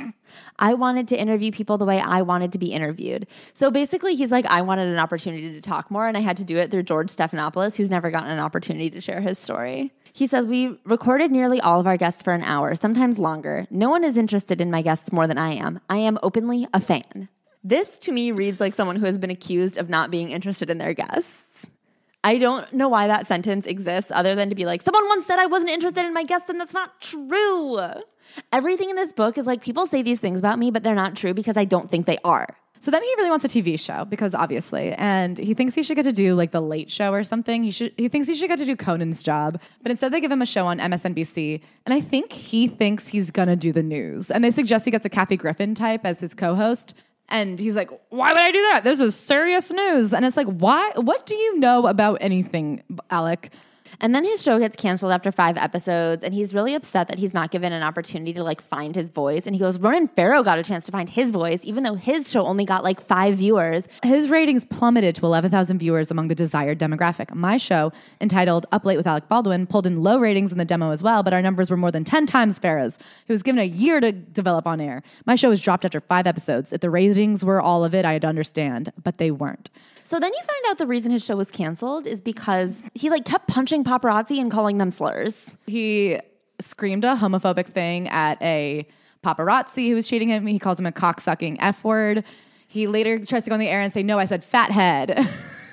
I wanted to interview people the way I wanted to be interviewed. So basically, he's like, I wanted an opportunity to talk more, and I had to do it through George Stephanopoulos, who's never gotten an opportunity to share his story. He says, we recorded nearly all of our guests for an hour, sometimes longer. No one is interested in my guests more than I am. I am openly a fan. This, to me, reads like someone who has been accused of not being interested in their guests. I don't know why that sentence exists other than to be like, someone once said I wasn't interested in my guests, and that's not true. Everything in this book is like, people say these things about me, but they're not true because I don't think they are. So then he really wants a T V show because obviously, and he thinks he should get to do like the Late Show or something. He should. He thinks he should get to do Conan's job, but instead they give him a show on M S N B C. And I think he thinks he's gonna do the news. And they suggest he gets a Kathy Griffin type as his co-host. And he's like, why would I do that? This is serious news. And it's like, why? What do you know about anything, Alec? And then his show gets canceled after five episodes, and he's really upset that he's not given an opportunity to like find his voice. And he goes, Ronan Farrow got a chance to find his voice, even though his show only got like five viewers. His ratings plummeted to eleven thousand viewers among the desired demographic. My show, entitled Up Late with Alec Baldwin, pulled in low ratings in the demo as well, but our numbers were more than ten times Farrow's. He was given a year to develop on air. My show was dropped after five episodes. If the ratings were all of it, I'd understand, but they weren't. So then you find out the reason his show was canceled is because he like kept punching paparazzi and calling them slurs. He screamed a homophobic thing at a paparazzi who was cheating him. He calls him a cocksucking F word. He later tries to go on the air and say, no, I said fathead.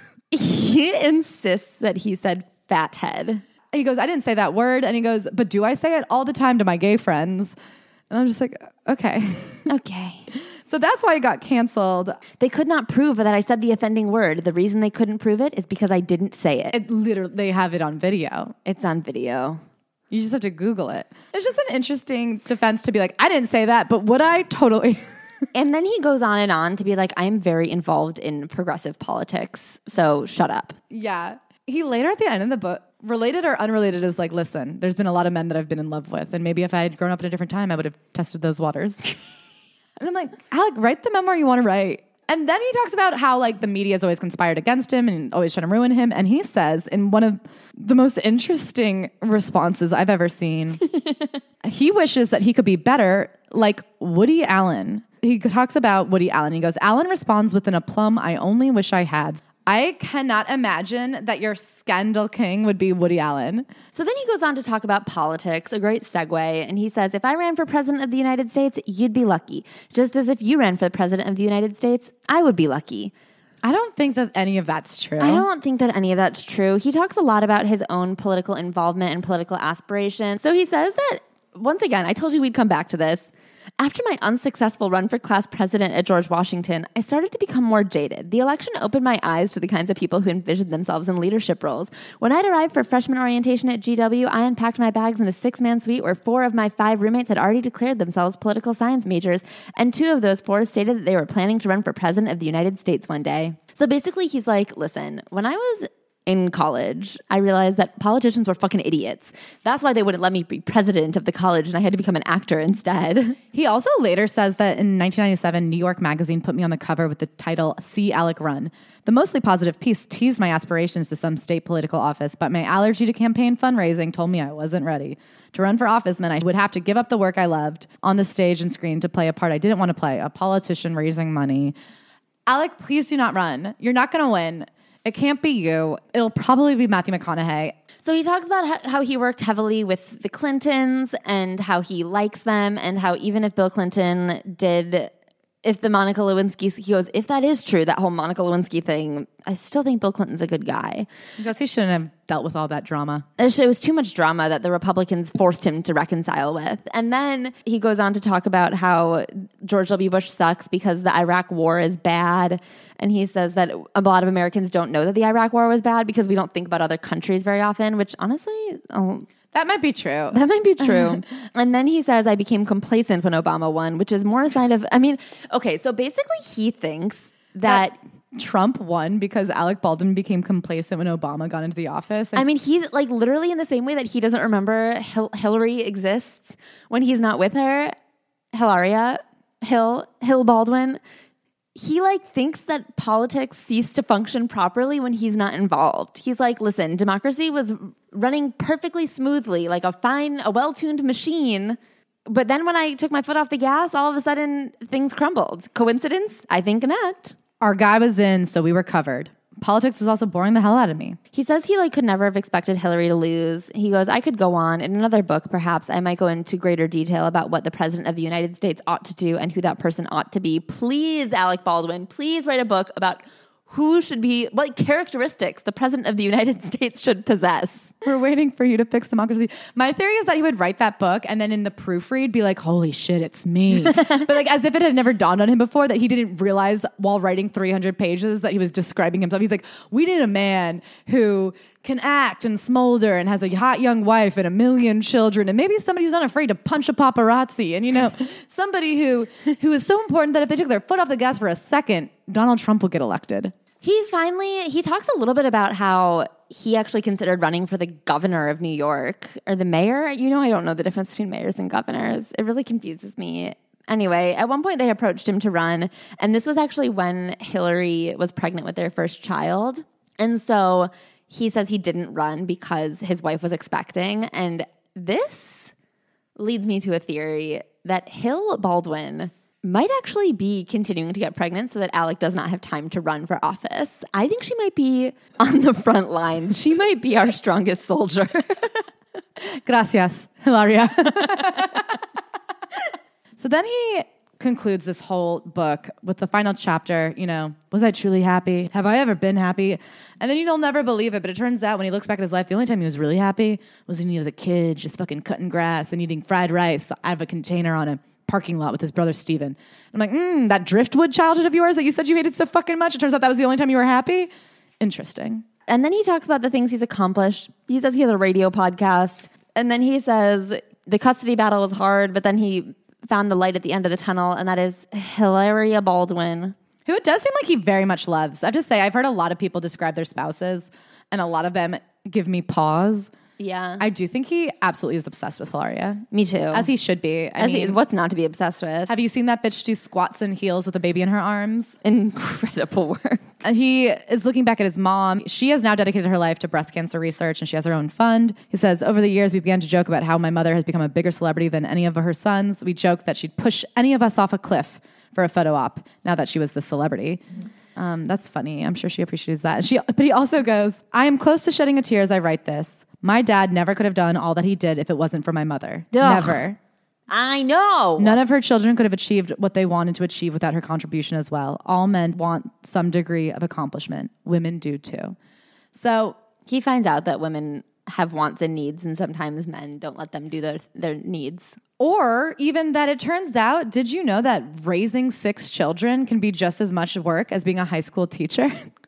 He insists that he said fathead. He goes, I didn't say that word. And he goes, but do I say it all the time to my gay friends? And I'm just like, okay. Okay. So that's why it got canceled. They could not prove that I said the offending word. The reason they couldn't prove it is because I didn't say it. It literally, they have it on video. It's on video. You just have to Google it. It's just an interesting defense to be like, I didn't say that, but would I? Totally. And then he goes on and on to be like, I am very involved in progressive politics, so shut up. Yeah. He later at the end of the book, related or unrelated, is like, listen, there's been a lot of men that I've been in love with, and maybe if I had grown up at a different time, I would have tested those waters. And I'm like, Alec, write the memoir you want to write. And then he talks about how like the media has always conspired against him and always trying to ruin him. And he says in one of the most interesting responses I've ever seen, he wishes that he could be better like Woody Allen. He talks about Woody Allen. He goes, Allen responds with an aplomb I only wish I had. I cannot imagine that your scandal king would be Woody Allen. So then he goes on to talk about politics, a great segue, and he says, if I ran for president of the United States, you'd be lucky. Just as if you ran for the president of the United States, I would be lucky. I don't think that any of that's true. I don't think that any of that's true. He talks a lot about his own political involvement and political aspirations. So he says that, once again, I told you we'd come back to this. After my unsuccessful run for class president at George Washington, I started to become more jaded. The election opened my eyes to the kinds of people who envisioned themselves in leadership roles. When I'd arrived for freshman orientation at G W, I unpacked my bags in a six-man suite where four of my five roommates had already declared themselves political science majors, and two of those four stated that they were planning to run for president of the United States one day. So basically, he's like, listen, when I was in college, I realized that politicians were fucking idiots. That's why they wouldn't let me be president of the college, and I had to become an actor instead. He also later says that in nineteen ninety-seven, New York Magazine put me on the cover with the title, See Alec Run. The mostly positive piece teased my aspirations to some state political office, but my allergy to campaign fundraising told me I wasn't ready. To run for office meant I would have to give up the work I loved on the stage and screen to play a part I didn't want to play, a politician raising money. Alec, please do not run. You're not going to win. It can't be you. It'll probably be Matthew McConaughey. So he talks about how he worked heavily with the Clintons and how he likes them, and how even if Bill Clinton did, if the Monica Lewinsky, he goes, if that is true, that whole Monica Lewinsky thing, I still think Bill Clinton's a good guy. Because he shouldn't have dealt with all that drama. It was too much drama that the Republicans forced him to reconcile with. And then he goes on to talk about how George W. Bush sucks because the Iraq war is bad. And he says that a lot of Americans don't know that the Iraq war was bad because we don't think about other countries very often, which honestly, oh, that might be true. That might be true. And then he says, I became complacent when Obama won, which is more a sign of, I mean, okay, so basically he thinks that... that Trump won because Alec Baldwin became complacent when Obama got into the office. And I mean, he like literally in the same way that he doesn't remember Hil- Hillary exists when he's not with her, Hilaria, Hill, Hill Baldwin. He like thinks that politics cease to function properly when he's not involved. He's like, listen, democracy was running perfectly smoothly, like a fine, a well-tuned machine. But then when I took my foot off the gas, all of a sudden things crumbled. Coincidence? I think not. Our guy was in, so we were covered. Politics was also boring the hell out of me. He says he like could never have expected Hillary to lose. He goes, I could go on. In another book, perhaps, I might go into greater detail about what the president of the United States ought to do and who that person ought to be. Please, Alec Baldwin, please write a book about who should be, what characteristics the president of the United States should possess. We're waiting for you to fix democracy. My theory is that he would write that book and then in the proofread be like, holy shit, it's me. But like as if it had never dawned on him before that he didn't realize while writing three hundred pages that he was describing himself. He's like, we need a man who can act and smolder and has a hot young wife and a million children and maybe somebody who's not afraid to punch a paparazzi and, you know, somebody who who is so important that if they took their foot off the gas for a second, Donald Trump will get elected. He finally, he talks a little bit about how he actually considered running for the governor of New York or the mayor. You know, I don't know the difference between mayors and governors. It really confuses me. Anyway, at one point they approached him to run, and this was actually when Hillary was pregnant with their first child. And so he says he didn't run because his wife was expecting. And this leads me to a theory that Hill Baldwin might actually be continuing to get pregnant so that Alec does not have time to run for office. I think she might be on the front lines. She might be our strongest soldier. Gracias, Hilaria. So then he concludes this whole book with the final chapter, you know, was I truly happy? Have I ever been happy? And then you'll never believe it, but it turns out when he looks back at his life, the only time he was really happy was when he was a kid, just fucking cutting grass and eating fried rice out of a container on a parking lot with his brother Steven. I'm like, mm, that driftwood childhood of yours that you said you hated so fucking much, it turns out that was the only time you were happy? Interesting. And then he talks about the things he's accomplished. He says he has a radio podcast. And then he says the custody battle was hard, but then he found the light at the end of the tunnel, and that is Hilaria Baldwin. Who it does seem like he very much loves. I have to say, I've heard a lot of people describe their spouses, and a lot of them give me pause. Yeah. I do think he absolutely is obsessed with Hilaria. Me too. As he should be. I As mean, he, what's not to be obsessed with? have you seen that bitch do squats and heels with a baby in her arms? Incredible work. And he is looking back at his mom. She has now dedicated her life to breast cancer research, and she has her own fund. He says, over the years, we began to joke about how my mother has become a bigger celebrity than any of her sons. We joked that she'd push any of us off a cliff for a photo op now that she was the celebrity. Um, that's funny. I'm sure she appreciates that. And she, but he also goes, I am close to shedding a tear as I write this. My dad never could have done all that he did if it wasn't for my mother. Ugh. Never. I know. None of her children could have achieved what they wanted to achieve without her contribution as well. All men want some degree of accomplishment. Women do too. So he finds out that women have wants and needs, and sometimes men don't let them do their, their needs. Or even that it turns out, did you know that raising six children can be just as much work as being a high school teacher?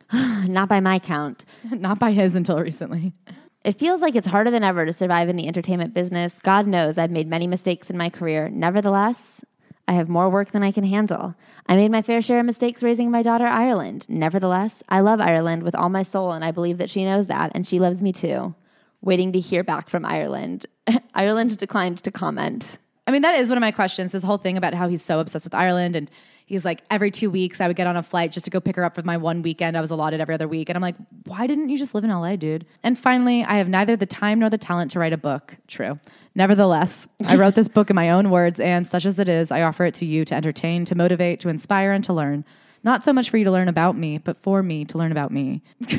Not by my count. Not by his until recently. It feels like it's harder than ever to survive in the entertainment business. God knows I've made many mistakes in my career. Nevertheless, I have more work than I can handle. I made my fair share of mistakes raising my daughter, Ireland. Nevertheless, I love Ireland with all my soul, and I believe that she knows that, and she loves me too. Waiting to hear back from Ireland. Ireland declined to comment. I mean, that is one of my questions, this whole thing about how he's so obsessed with Ireland. And he's like, every two weeks I would get on a flight just to go pick her up for my one weekend. I was allotted every other week. And I'm like, why didn't you just live in L A, dude? And finally, I have neither the time nor the talent to write a book. True. Nevertheless, I wrote this book in my own words, and such as it is, I offer it to you to entertain, to motivate, to inspire, and to learn. Not so much for you to learn about me, but for me to learn about me.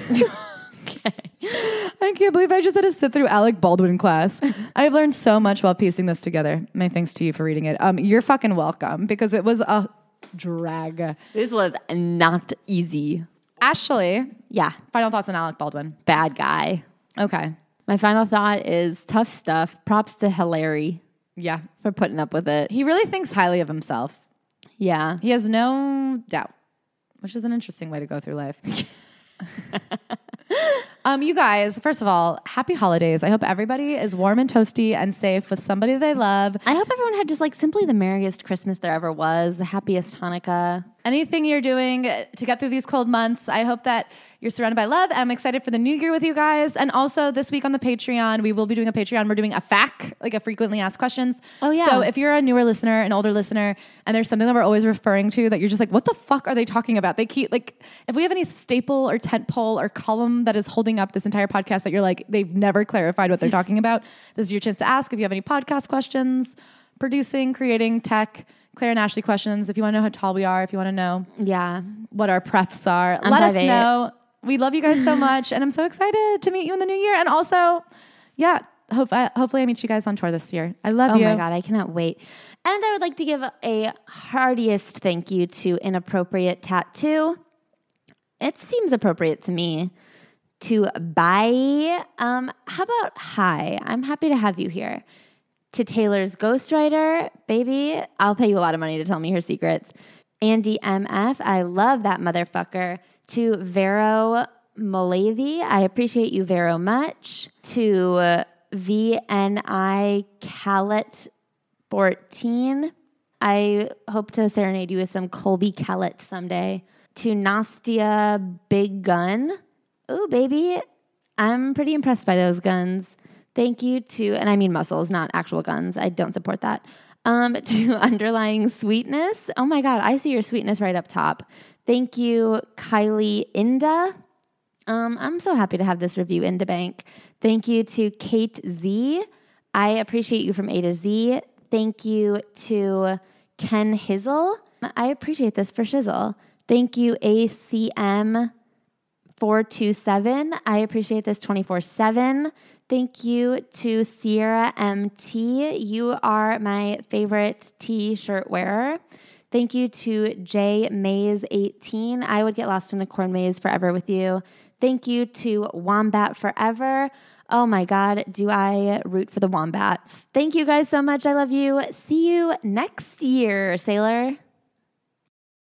Okay. I can't believe I just had to sit through Alec Baldwin class. I've learned so much while piecing this together. My thanks to you for reading it. Um, you're fucking welcome, because it was a drag. This was not easy. Ashley. Yeah. Final thoughts on Alec Baldwin. Bad guy. Okay. My final thought is tough stuff. Props to Hilary. Yeah. For putting up with it. He really thinks highly of himself. Yeah. He has no doubt, which is an interesting way to go through life. Um, you guys, first of all, happy holidays. I hope everybody is warm and toasty and safe with somebody they love. I hope everyone had just like simply the merriest Christmas there ever was, the happiest Hanukkah. anything you're doing to get through these cold months. I hope that you're surrounded by love. I'm excited for the new year with you guys. And also this week on the Patreon, we will be doing a Patreon. We're doing a F A Q, like a frequently asked questions. Oh, yeah. So if you're a newer listener, an older listener, and there's something that we're always referring to that you're just like, what the fuck are they talking about? They keep like, if we have any staple or tent pole or column that is holding up this entire podcast that you're like, they've never clarified what they're talking about, this is your chance to ask. If you have any podcast questions, producing, creating, tech, Claire and Ashley questions, if you want to know how tall we are, if you want to know yeah, what our prefs are, I'm let us five eight. know. We love you guys so much, and I'm so excited to meet you in the new year. And also, yeah, hope I, hopefully I meet you guys on tour this year. I love oh you. my God, I cannot wait. And I would like to give a heartiest thank you to Inappropriate Tattoo. It seems appropriate to me to buy. Um, how about hi? I'm happy to have you here. To Taylor's ghostwriter, baby, I'll pay you a lot of money to tell me her secrets. Andy M F, I love that motherfucker. To Vero Molavy, I appreciate you very much. To uh, V N I Callet fourteen, I hope to serenade you with some Colby Callet someday. To Nastia Big Gun, ooh, baby, I'm pretty impressed by those guns. Thank you to, and I mean muscles, not actual guns. I don't support that. Um, to Underlying Sweetness. Oh my God, I see your sweetness right up top. Thank you, Kylie Inda. Um, I'm so happy to have this review in the bank. Thank you to Kate Z. I appreciate you from A to Z. Thank you to Ken Hizzle. I appreciate this for shizzle. Thank you, A C M four two seven. I appreciate this twenty-four seven. Thank you to Sierra M T. You are my favorite t-shirt wearer. Thank you to J Maze eighteen. I would get lost in a corn maze forever with you. Thank you to Wombat Forever. Oh my God, do I root for the Wombats. Thank you guys so much. I love you. See you next year, Sailor.